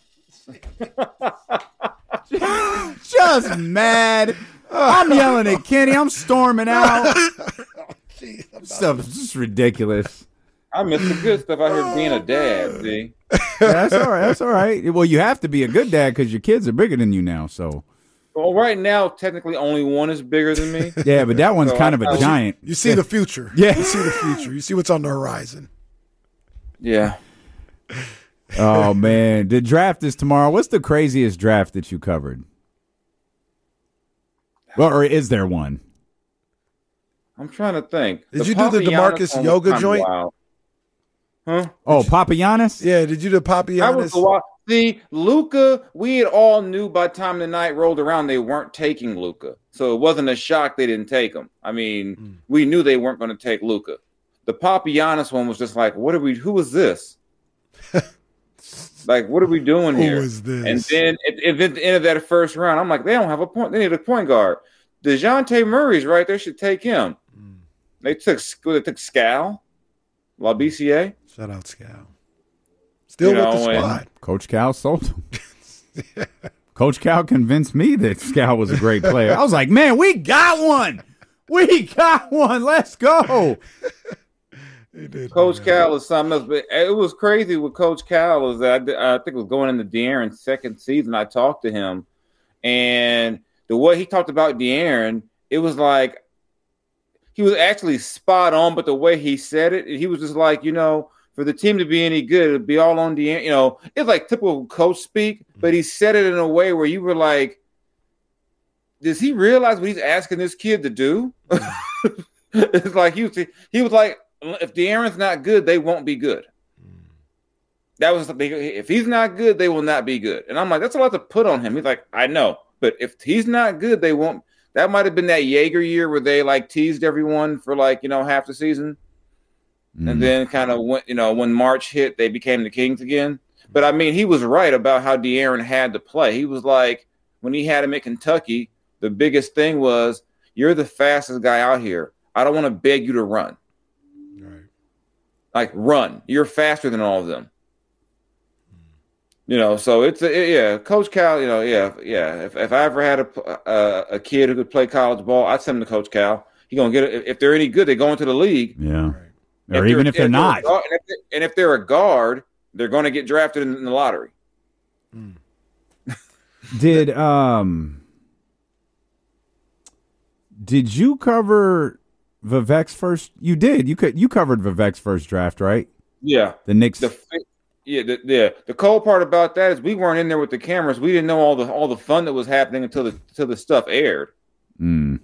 Just mad. I'm yelling at Kenny. I'm storming out. Stuff is just ridiculous. I miss the good stuff out here being a dad. See, Yeah, that's all right. That's all right. Well, you have to be a good dad because your kids are bigger than you now. So Well, right now, technically, only one is bigger than me. Yeah, but that one's So kind I- of a I- giant. You see the future. Yeah. You see the future. You see what's on the horizon. Yeah. Oh, man. The draft is tomorrow. What's the craziest draft that you covered? Well, or is there one? I'm trying to think. Did you do the Papagiannis DeMarcus one was yoga kinda joint? wild. Huh? Oh, Papagiannis? Yeah, did you do That was Papagiannis? the wild. See, Luca, we had all knew by the time the night rolled around they weren't taking Luca. So it wasn't a shock they didn't take him. I mean, Mm. we knew they weren't going to take Luca. The Papagiannis one was just like, what are we, who is this? Like, what are we doing Who here? is this? And then at, at the end of that first round, I'm like, they don't have a point. They need a point guard. DeJounte Murray's right there. Should take him. Mm. They took they took Scal, La B C A. Shout out Scal. Still You with know, the and- squad. Coach Cal sold him. Coach Cal convinced me that Scal was a great player. I was like, man, we got one. We got one. Let's go. He did Coach do that. Cal is something else, but it was crazy with Coach Cal. Is that I, I think it was going into De'Aaron's second season. I talked to him, and the way he talked about De'Aaron, it was like he was actually spot on. But the way he said it, he was just like, you know, for the team to be any good, it'd be all on De'Aaron. You know, it's like typical coach speak, but he said it in a way where you were like, does he realize what he's asking this kid to do? It's like he was, he was like, if De'Aaron's not good, they won't be good. That was the big, if he's not good, they will not be good. And I'm like, that's a lot to put on him. He's like, I know, but if he's not good, they won't. That might have been that Jaeger year where they like teased everyone for like, you know, half the season. Mm. And then kind of went, you know, when March hit, they became the Kings again. But I mean, he was right about how De'Aaron had to play. He was like, when he had him at Kentucky, the biggest thing was, you're the fastest guy out here. I don't want to beg you to run. Right. Like, run. You're faster than all of them. You know, so it's a, yeah, Coach Cal. You know, yeah, yeah. If if I ever had a a, a kid who could play college ball, I'd send him to Coach Cal. He gonna get it. If they're any good, they go into the league. Yeah. Right. Or even if they're not. a guard- and, if they- and if they're a guard, they're going to get drafted in, in the lottery. Mm. Did um did you cover Vivek's first? You did. You could. You covered Vivek's first draft, right? Yeah. The Knicks. The yeah, the, yeah. The cool part about that is we weren't in there with the cameras. We didn't know all the all the fun that was happening until the until the stuff aired. Mm.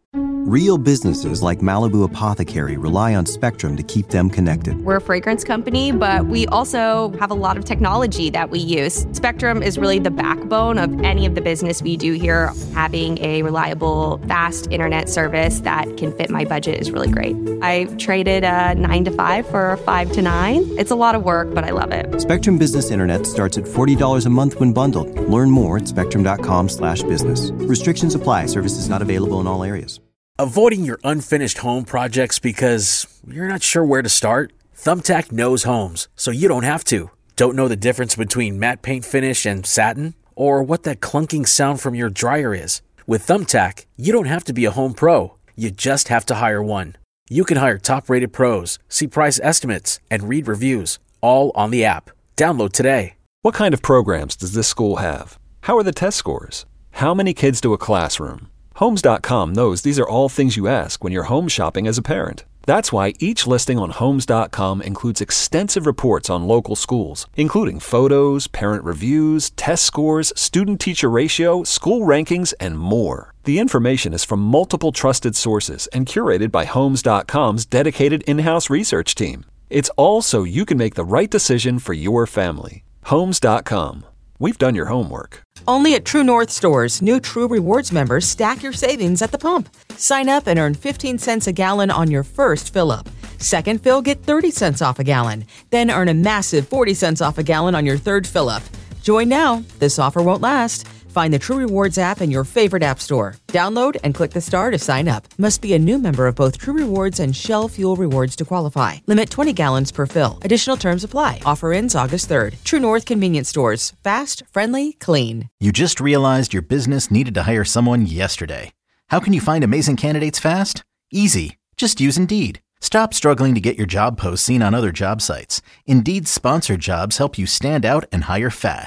Real businesses like Malibu Apothecary rely on Spectrum to keep them connected. We're a fragrance company, but we also have a lot of technology that we use. Spectrum is really the backbone of any of the business we do here. Having a reliable, fast internet service that can fit my budget is really great. I traded a nine to five for a five to nine. It's a lot of work, but I love it. Spectrum Business Internet starts at forty dollars a month when bundled. Learn more at spectrum.com slash business. Restrictions apply. Services not available in all areas. Avoiding your unfinished home projects because you're not sure where to start? Thumbtack knows homes, so you don't have to. Don't know the difference between matte paint finish and satin? Or what that clunking sound from your dryer is? With Thumbtack, you don't have to be a home pro. You just have to hire one. You can hire top-rated pros, see price estimates, and read reviews, all on the app. Download today. What kind of programs does this school have? How are the test scores? How many kids do a classroom? Homes dot com knows these are all things you ask when you're home shopping as a parent. That's why each listing on Homes dot com includes extensive reports on local schools, including photos, parent reviews, test scores, student-teacher ratio, school rankings, and more. The information is from multiple trusted sources and curated by Homes dot com's dedicated in-house research team. It's all so you can make the right decision for your family. Homes dot com. We've done your homework. Only at True North stores, new True Rewards members stack your savings at the pump. Sign up and earn fifteen cents a gallon on your first fill-up. Second fill, get thirty cents off a gallon. Then earn a massive forty cents off a gallon on your third fill-up. Join now. This offer won't last. Find the True Rewards app in your favorite app store. Download and click the star to sign up. Must be a new member of both True Rewards and Shell Fuel Rewards to qualify. Limit twenty gallons per fill. Additional terms apply. Offer ends August third. True North Convenience Stores. Fast, friendly, clean. You just realized your business needed to hire someone yesterday. How can you find amazing candidates fast? Easy. Just use Indeed. Stop struggling to get your job posts seen on other job sites. Indeed's sponsored jobs help you stand out and hire fast.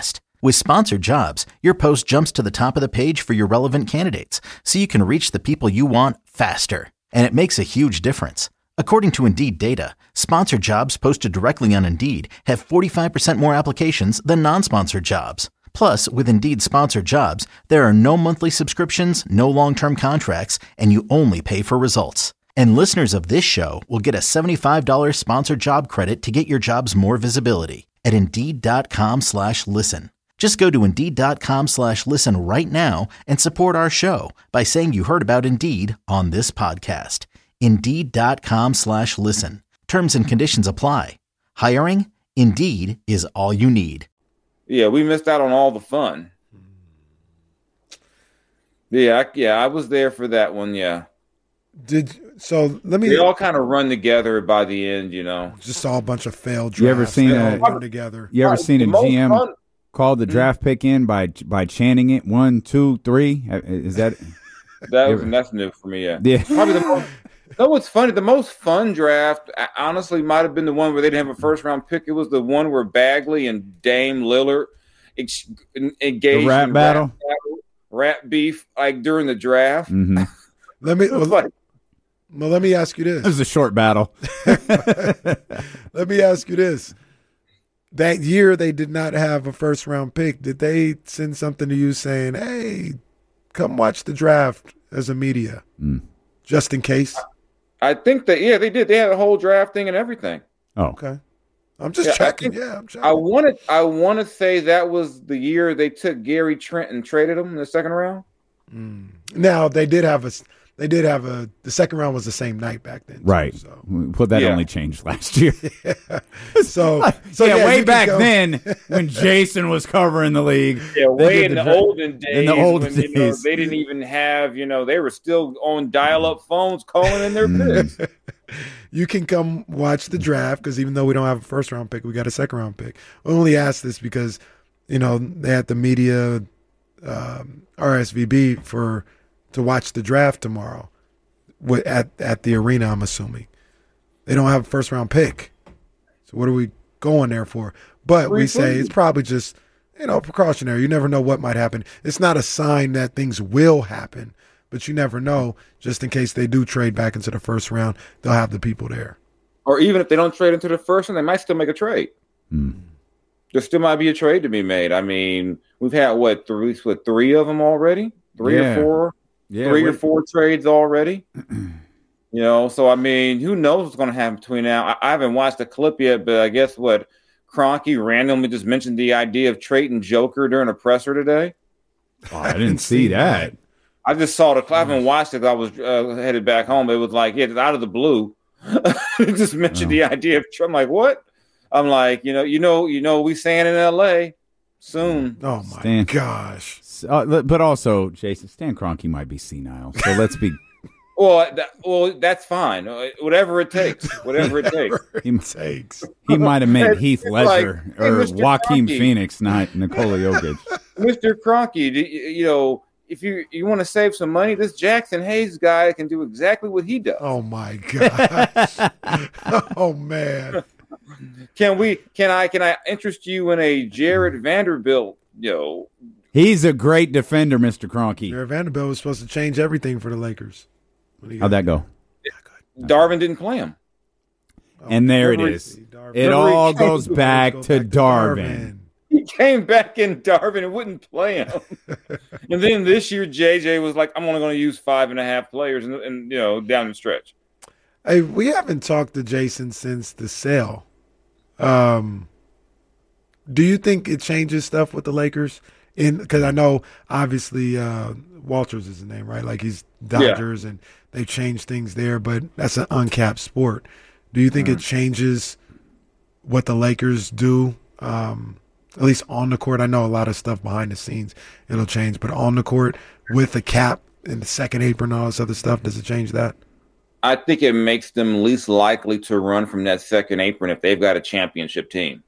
With Sponsored Jobs, your post jumps to the top of the page for your relevant candidates, so you can reach the people you want faster. And it makes a huge difference. According to Indeed data, sponsored jobs posted directly on Indeed have forty-five percent more applications than non-sponsored jobs. Plus, with Indeed Sponsored Jobs, there are no monthly subscriptions, no long-term contracts, and you only pay for results. And listeners of this show will get a seventy-five dollars sponsored job credit to get your jobs more visibility at Indeed.com slash listen. Just go to Indeed.com slash listen right now and support our show by saying you heard about Indeed on this podcast. Indeed.com slash listen. Terms and conditions apply. Hiring? Indeed is all you need. Yeah, we missed out on all the fun. Yeah, I, yeah, I was there for that one, yeah. Did so let me They all kind of run together by the end, you know. Just saw a bunch of failed drafts. You ever seen They a- all run together? You ever Right, seen the a most G M fun- call the draft pick in by by chanting it one, two, three? Is that That was that's new for me, yeah. Yeah. Probably the most. No, what's funny? The most fun draft, uh, honestly, might have been the one where they didn't have a first round pick. It was the one where Bagley and Dame Lillard ex- engaged The rap in battle? rap, battle, rap beef, like during the draft? Mhm. Let me It was well, like, well, let me ask you It was this. a short battle. Let me ask you this. That year they did not have a first round pick. Did they send something to you saying, "Hey, come watch the draft as a media, Mm. just in case"? I think that yeah, they did. They had a whole draft thing and everything. Oh, Okay, I'm just Yeah, I checking. think- Yeah, I'm checking. I wanted. I want to say that was the year they took Gary Trent and traded him in the second round. Now they did have a. They did have a. The second round was the same night back then, too, right. So, Well, that Yeah. only changed last year. so, so yeah, yeah, way you can back go- then when Jason was covering the league. Yeah, they way did in the, dra- olden days. In the olden when, you know, days. they didn't even have. You know, they were still on dial-up phones calling in their Mm. picks. You can come watch the draft because even though we don't have a first round pick, we got a second round pick. We only asked this because, you know, they had the media um, R S V B for to watch the draft tomorrow wi- at at the arena. I'm assuming they don't have a first round pick, so what are we going there for? But we say it's probably just, you know, precautionary. You never know what might happen. It's not a sign that things will happen, but you never know. Just in case they do trade back into the first round, they'll have the people there. Or even if they don't trade into the first one, they might still make a trade. Mm. There still might be a trade to be made. I mean, we've had what three, what three of them already, three Yeah. or four, Yeah, three or we- four trades already. You know, so I mean, who knows what's going to happen between now? I, I haven't watched the clip yet, but I guess what Kroenke randomly just mentioned the idea of trading Joker during a presser today. Oh, I didn't see that. I just saw the. I haven't watched it. I was uh, headed back home. It was like, yeah, out of the blue, it just mentioned Oh. the idea of. I'm like, what? I'm like, you know, you know, you know, we saying in L A soon. Oh my Stan. gosh! Uh, but also, Jason, Stan Kroenke might be senile. So let's be. Well, that, well, that's fine. Uh, Whatever it takes. Whatever it takes. He, Takes. he might have meant Heath It's like, Ledger hey, or Mister Joaquin Kroenke. Phoenix, not Nikola Jokic. Mister Kroenke, do you, you know, if you you want to save some money, this Jackson Hayes guy can do exactly what he does. Oh my gosh! Oh man! Can we? Can I? Can I interest you in a Jared Vanderbilt? You know, He's a great defender, Mister Kroenke. Jared Vanderbilt was supposed to change everything for the Lakers. When he How'd got- that go? Darvin didn't play him. And there it Remember- is. Darvin. It Remember all he came- goes back to Darvin. He came back in Darvin and wouldn't play him. And then this year, J J was like, "I'm only going to use five and a half players," and, and you know, down the stretch. Hey, we haven't talked to Jason since the sale. Um, do you think it changes stuff with the Lakers? In because I know obviously uh, Walters is the name, right? Like he's Dodgers, and they changed things there, but that's an uncapped sport. Do you think it changes what the Lakers do? Um, at least on the court, I know a lot of stuff behind the scenes it'll change, but on the court with the cap and the second apron and all this other stuff, does it change that? I think it makes them least likely to run from that second apron if they've got a championship team.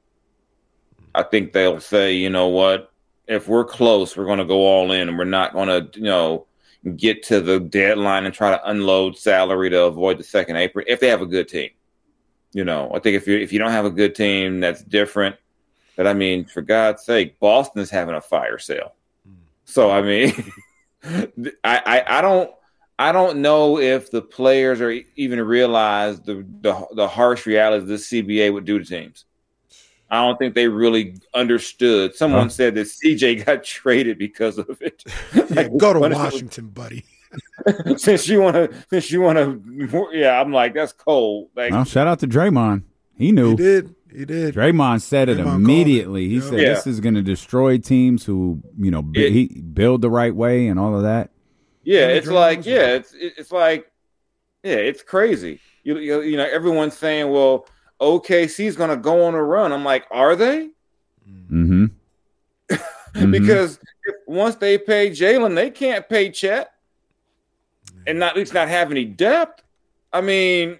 I think they'll say, you know what, if we're close, we're going to go all in, and we're not going to, you know, get to the deadline and try to unload salary to avoid the second apron if they have a good team. You know, I think if you if you don't have a good team, that's different. But I mean, for God's sake, Boston is having a fire sale. So I mean, I, I I don't I don't know if the players are even realize the the, the harsh reality this C B A would do to teams. I don't think they really understood. Someone huh? said that C J got traded because of it. Yeah, like, go to Washington, buddy. since you want to, since you want to, yeah. I'm like, that's cold. Like, well, shout out to Draymond. He knew. He did. He did. Draymond said it Draymond immediately. It. He yeah. said yeah. this is going to destroy teams who, you know, b- it, he build the right way and all of that. Yeah, it's like, yeah, it's it's like, yeah, it's crazy. You you, you know, everyone's saying, well, O K C's going to go on a run. I'm like, are they? Mm-hmm. mm-hmm. Because if, once they pay Jalen, they can't pay Chet, and not at least not have any depth. I mean,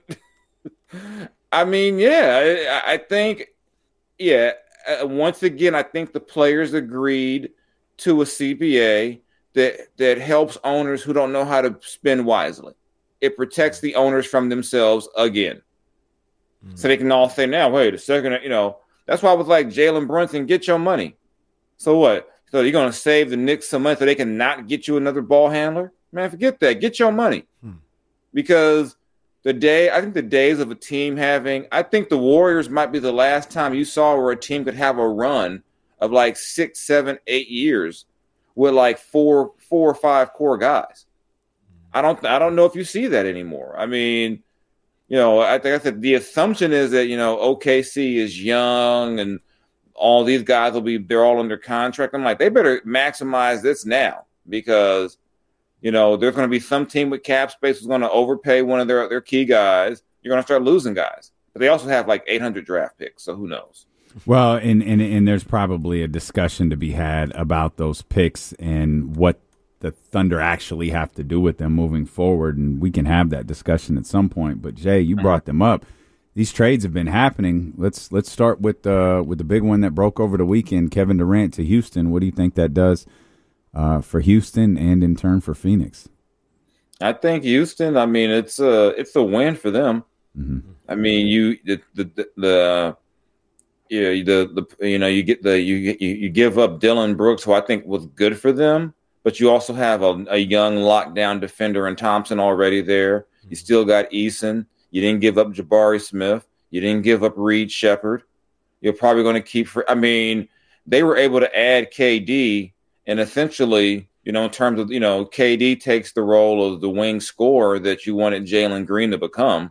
I mean, yeah, I, I think, yeah. Uh, once again, I think the players agreed to a C B A that that helps owners who don't know how to spend wisely. It protects the owners from themselves again. So they can all say now, wait a second, you know, that's why I was like, Jalen Brunson, get your money. So what? So you're going to save the Knicks some money so they can not get you another ball handler? Man, forget that. Get your money. Hmm. Because the day, I think the days of a team having, I think the Warriors might be the last time you saw where a team could have a run of like six, seven, eight years with like four, four or five core guys. I don't, I don't know if you see that anymore. I mean, you know, I think I said the assumption is that, you know, O K C is young and all these guys will be, they're all under contract. I'm like, they better maximize this now because, you know, there's going to be some team with cap space who's going to overpay one of their, their key guys. You're going to start losing guys. But they also have like eight hundred draft picks, so who knows? Well, and, and, and there's probably a discussion to be had about those picks and what the Thunder actually have to do with them moving forward, and we can have that discussion at some point. But Jay, you brought them up. These trades have been happening. Let's let's start with uh, with the big one that broke over the weekend, Kevin Durant to Houston. What do you think that does uh, for Houston and in turn for Phoenix? I think Houston. I mean, it's a it's a win for them. Mm-hmm. I mean, you the the, the, the yeah the the you know you get the you you you give up Dylan Brooks, who I think was good for them. But you also have a, a young lockdown defender in Thompson already there. You still got Eason. You didn't give up Jabari Smith. You didn't give up Reed Shepherd. You're probably going to keep – I mean, they were able to add K D, and essentially, you know, in terms of, you know, K D takes the role of the wing scorer that you wanted Jalen Green to become.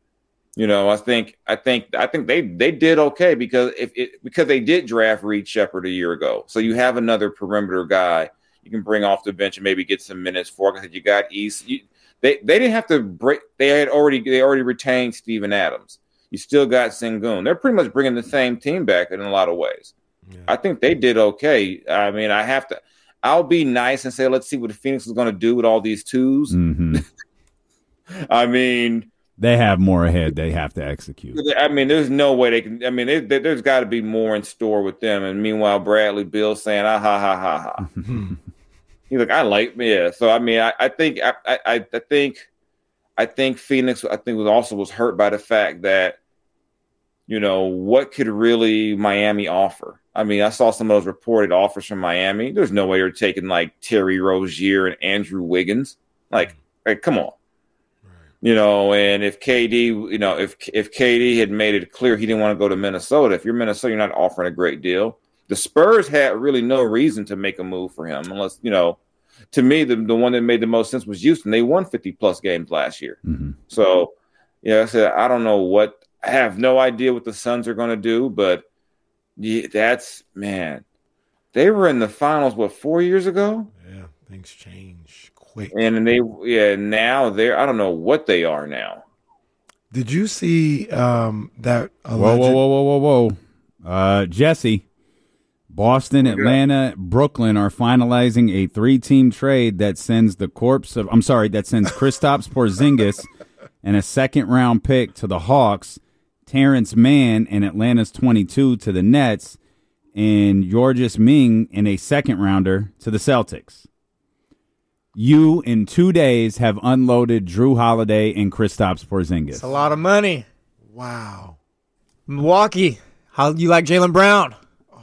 You know, I think I think I think they they did okay because if it because they did draft Reed Shepherd a year ago. So you have another perimeter guy you can bring off the bench and maybe get some minutes for. Because you got East, you, they they didn't have to break. They had already they already retained Steven Adams. You still got Sengun. They're pretty much bringing the same team back in a lot of ways. Yeah. I think they did okay. I mean, I have to. I'll be nice and say, let's see what the Phoenix is going to do with all these twos. Mm-hmm. I mean, they have more ahead. They have to execute. I mean, there's no way they can. I mean, they, they, there's got to be more in store with them. And meanwhile, Bradley Beal saying, ah, ha, ha, ha, ha. He's like, I like me. Yeah. So, I mean, I, I think, I, I, I think, I think Phoenix, I think was also was hurt by the fact that, you know, what could really Miami offer? I mean, I saw some of those reported offers from Miami. There's no way they're taking like Terry Rozier and Andrew Wiggins. Like, like come on. You know, and if K D, you know, if if K D had made it clear he didn't want to go to Minnesota, if you're Minnesota, you're not offering a great deal. The Spurs had really no reason to make a move for him unless, you know, to me, the, the one that made the most sense was Houston. They won fifty-plus games last year. Mm-hmm. So, yeah, I said, I don't know what – I have no idea what the Suns are going to do, but yeah, that's – man, they were in the finals, what, four years ago? Yeah, things change quick. And they – yeah, now they're – I don't know what they are now. Did you see um, that alleged – Whoa, whoa, whoa, whoa, whoa, whoa. Uh, Jesse – Boston, Atlanta, Brooklyn are finalizing a three-team trade that sends the corpse of – I'm sorry, that sends Kristaps Porzingis and a second-round pick to the Hawks, Terrence Mann and Atlanta's twenty-two to the Nets, and Georges Ming and a second-rounder to the Celtics. You, in two days, have unloaded Drew Holiday and Kristaps Porzingis. It's a lot of money. Wow. Milwaukee, how you like Jaylen Brown?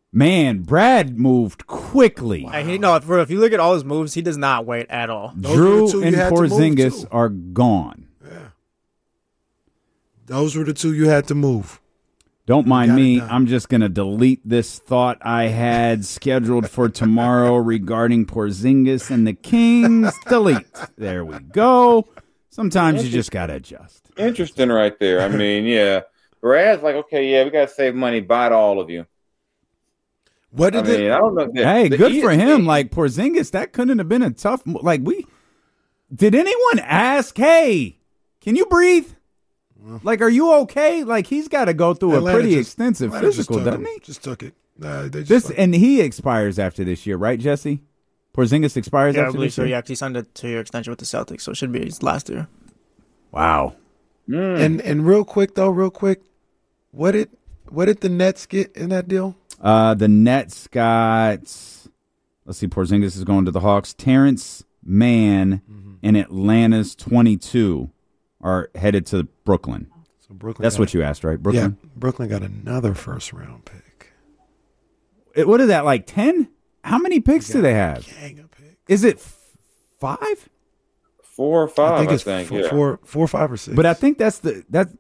Man, Brad moved quickly. Wow. He, no, if, if you look at all his moves, he does not wait at all. Drew and Porzingis are gone. Yeah. Those were the two you had to move. Don't mind me. I'm just going to delete this thought I had scheduled for tomorrow regarding Porzingis and the Kings. Delete. There we go. Sometimes you just got to adjust. Interesting right there. I mean, yeah. Brad's like, okay, yeah, we got to save money. Bye to all of you. What did I mean, it? I don't know. The, hey, the good E- for him. Like, Porzingis, that couldn't have been a tough mo- Like, we... Did anyone ask, hey, can you breathe? Like, are you okay? Like, he's got to go through Atlanta a pretty just, extensive Atlanta physical, just took doesn't him. he? Just took it. Nah, they just This took- And he expires after this year, right, Jesse? Porzingis expires Yeah, I after believe this so. year? Yeah, 'cause he signed a two-year extension with the Celtics, so it should be his last year. Wow. Mm. And and real quick though, real quick, what did what did the Nets get in that deal? Uh, the Nets got, let's see, Porzingis is going to the Hawks. Terrence Mann Mm-hmm. and Atlanta's twenty-two are headed to Brooklyn. So Brooklyn. That's got- what you asked, right? Brooklyn? Yeah, Brooklyn got another first round pick. It- what is that, like ten? How many picks do they have? Gang of picks. Is it f- five? Four or five, I I think think. it's four, yeah. four, four, five, or six. But I think that's the, that.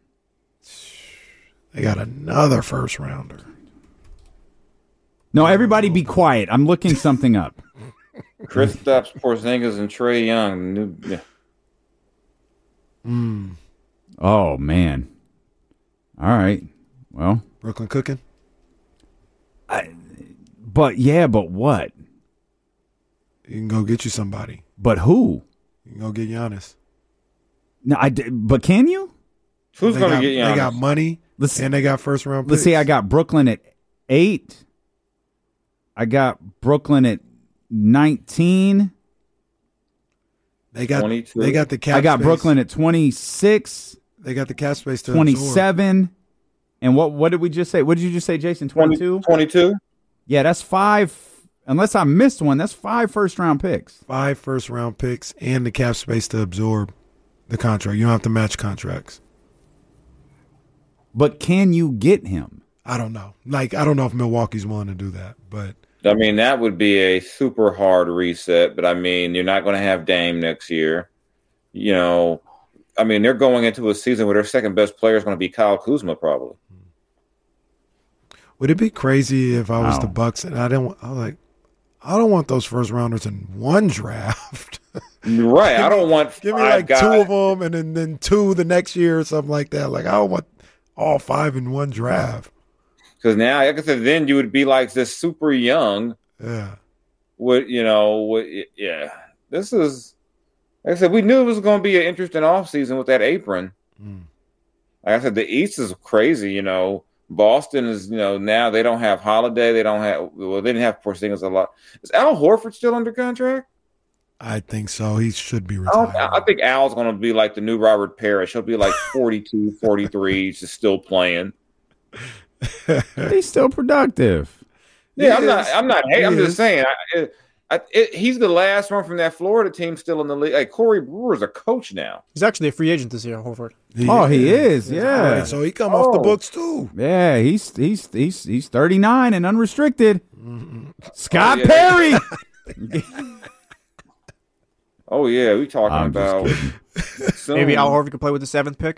They got another first rounder. No, everybody be quiet. I'm looking something up. Kristaps Porzingis and Trae Young. New, yeah. Mm. Oh, man. All right. Well. Brooklyn cooking. I, but, yeah, but what? You can go get you somebody. But who? You can go get Giannis. No, I did, but can you? Who's They going to got- get Giannis? They got money, Let's, and they got first round picks. let's see. I got Brooklyn at eight. I got Brooklyn at nineteen. They got twenty-two. they got the cap. I got space. Brooklyn at twenty-six, They got the cap space to absorb. twenty-seven. And what what did we just say? What did you just say, Jason? twenty-two? twenty-two? Yeah, that's five. Unless I missed one, that's five first round picks. Five first round picks and the cap space to absorb the contract. You don't have to match contracts. But can you get him? I don't know. Like I don't know if Milwaukee's willing to do that, but I mean, that would be a super hard reset, but I mean, you're not going to have Dame next year. You know, I mean, they're going into a season where their second best player is going to be Kyle Kuzma, probably. would it be crazy if I was Wow. the Bucks and I didn't? want- I was like, I don't want those first rounders in one draft. Right. I don't want Give me five like guys. two of them, and then, then two the next year or something like that. Like I don't want all five in one draft. Because now, like I said, then you would be like this super young. Yeah. What you know? What? Yeah. This is. Like I said, we knew it was going to be an interesting offseason with that apron. Mm. Like I said, the East is crazy. You know, Boston is. You know, now they don't have Holiday. They don't have. Well, they didn't have Porzingis a lot. Is Al Horford still under contract? I think so. He should be I, don't, retired. I think Al's going to be like the new Robert Parrish. He'll be like forty-two, forty-three. He's just still playing. He's still productive. Yeah, He I'm not. is. I'm not. Hey, I'm He just is. saying. I, it, I, it, he's the last one from that Florida team still in the league. Like Corey Brewer's a coach now. He's actually a free agent this year, Horford. Oh, he is. All Yeah. right, so he come off the Oh. books too. Yeah, he's he's he's he's thirty-nine and unrestricted. Scott Oh, yeah. Perry. Oh yeah, we talking I'm just about kidding. soon. Maybe Al Horford could play with the seventh pick.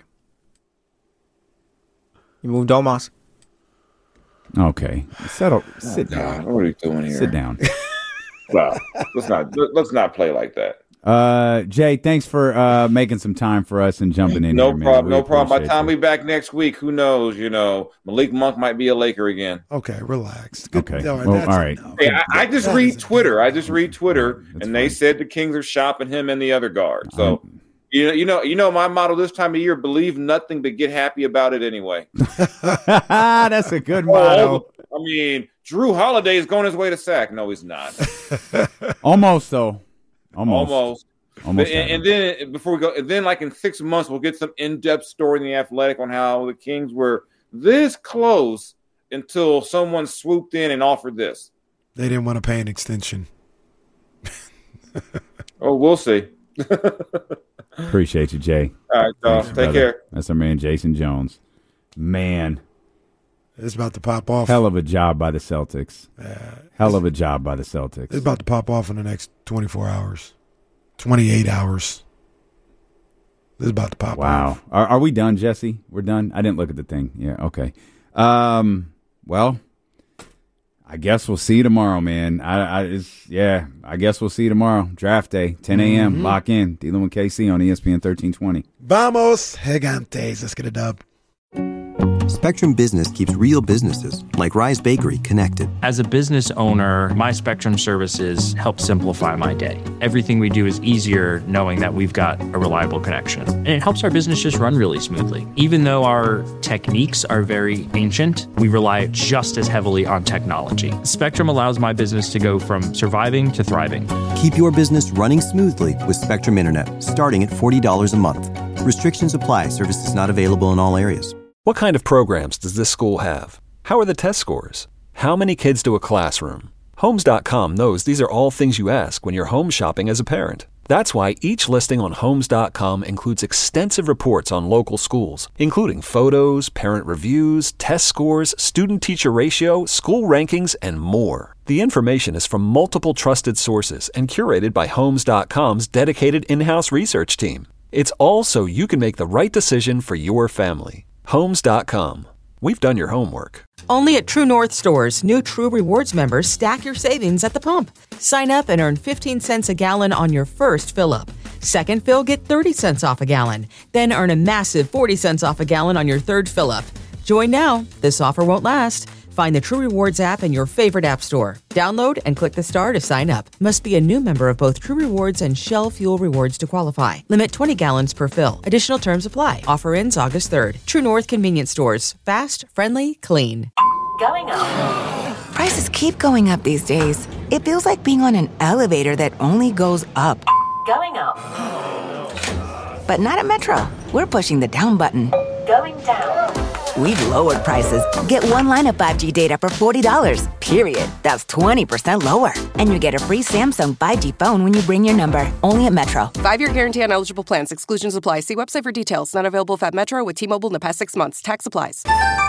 You moved Domas. Okay. Settle sit God, down. what are you doing here? Sit down. No, let's not. Let's not play like that. Uh Jay, thanks for uh making some time for us and jumping in No here, man. problem. We No problem. By the appreciate time you. we back next week, who knows? You know, Malik Monk might be a Laker again. Okay, relax. Good- Okay. all right, Well, that's all right. enough. Hey, I, I just That read is- Twitter. I just read Twitter, That's and they fine. said the Kings are shopping him and the other guard. So, Um, you know, you know, you know, my motto this time of year: believe nothing, but get happy about it anyway. That's a good motto. I mean, Drew Holiday is going his way to sack. No, he's not. Almost though. Almost. Almost. Almost But- had and, him. and then before we go, and then like in six months, we'll get some in-depth story in the Athletic on how the Kings were this close until someone swooped in and offered this. They didn't want to pay an extension. Oh, we'll see. Appreciate you, Jay. All right, y'all. Thanks, Take brother. care. That's our man Jason Jones. Man. It's about to pop off. Hell of a job by the Celtics. Uh, Hell of a job by the Celtics. It's about to pop off in the next twenty-four hours, twenty-eight hours. It's about to pop wow. off. Wow. Are, are we done, Jesse? We're done? I didn't look at the thing. Yeah, okay. Um, well, I guess we'll see you tomorrow, man. I, I it's, yeah, I guess we'll see you tomorrow. Draft day, ten a.m. Mm-hmm. Lock in. Dealing with K C on E S P N thirteen twenty. Vamos, gigantes. Let's get a dub. Spectrum Business keeps real businesses, like Rise Bakery, connected. As a business owner, my Spectrum services help simplify my day. Everything we do is easier knowing that we've got a reliable connection. And it helps our business just run really smoothly. Even though our techniques are very ancient, we rely just as heavily on technology. Spectrum allows my business to go from surviving to thriving. Keep your business running smoothly with Spectrum Internet, starting at forty dollars a month. Restrictions apply. Services not available in all areas. What kind of programs does this school have? How are the test scores? How many kids to a classroom? Homes dot com knows these are all things you ask when you're home shopping as a parent. That's why each listing on Homes dot com includes extensive reports on local schools, including photos, parent reviews, test scores, student-teacher ratio, school rankings, and more. The information is from multiple trusted sources and curated by Homes dot com's dedicated in-house research team. It's all so you can make the right decision for your family. Homes dot com. We've done your homework. Only at True North stores, new True Rewards members stack your savings at the pump. Sign up and earn fifteen cents a gallon on your first fill-up. Second fill, get thirty cents off a gallon. Then earn a massive forty cents off a gallon on your third fill-up. Join now. This offer won't last. Find the True Rewards app in your favorite app store. Download and click the star to sign up. Must be a new member of both True Rewards and Shell Fuel Rewards to qualify. Limit twenty gallons per fill. Additional terms apply. Offer ends August third. True North Convenience Stores. Fast, friendly, clean. Going up. Prices keep going up these days. It feels like being on an elevator that only goes up. Going up. But not at Metro. We're pushing the down button. Going down. We've lowered prices. Get one line of five G data for forty dollars, period. That's twenty percent lower. And you get a free Samsung five G phone when you bring your number. Only at Metro. Five-year guarantee on eligible plans. Exclusions apply. See website for details. Not available if at Metro with T-Mobile in the past six months. Tax applies.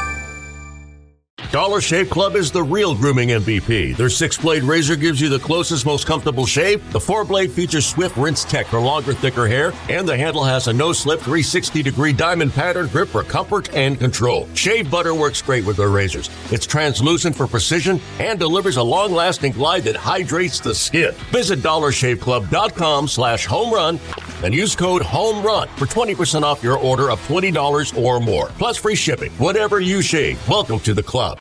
Dollar Shave Club is the real grooming M V P. Their six-blade razor gives you the closest, most comfortable shave. The four-blade features Swift Rinse Tech for longer, thicker hair. And the handle has a no-slip three hundred sixty degree diamond pattern grip for comfort and control. Shave butter works great with their razors. It's translucent for precision and delivers a long-lasting glide that hydrates the skin. Visit dollar shave club dot com slash home run and use code HOMERUN for twenty percent off your order of twenty dollars or more. Plus free shipping. Whatever you shave, welcome to the club.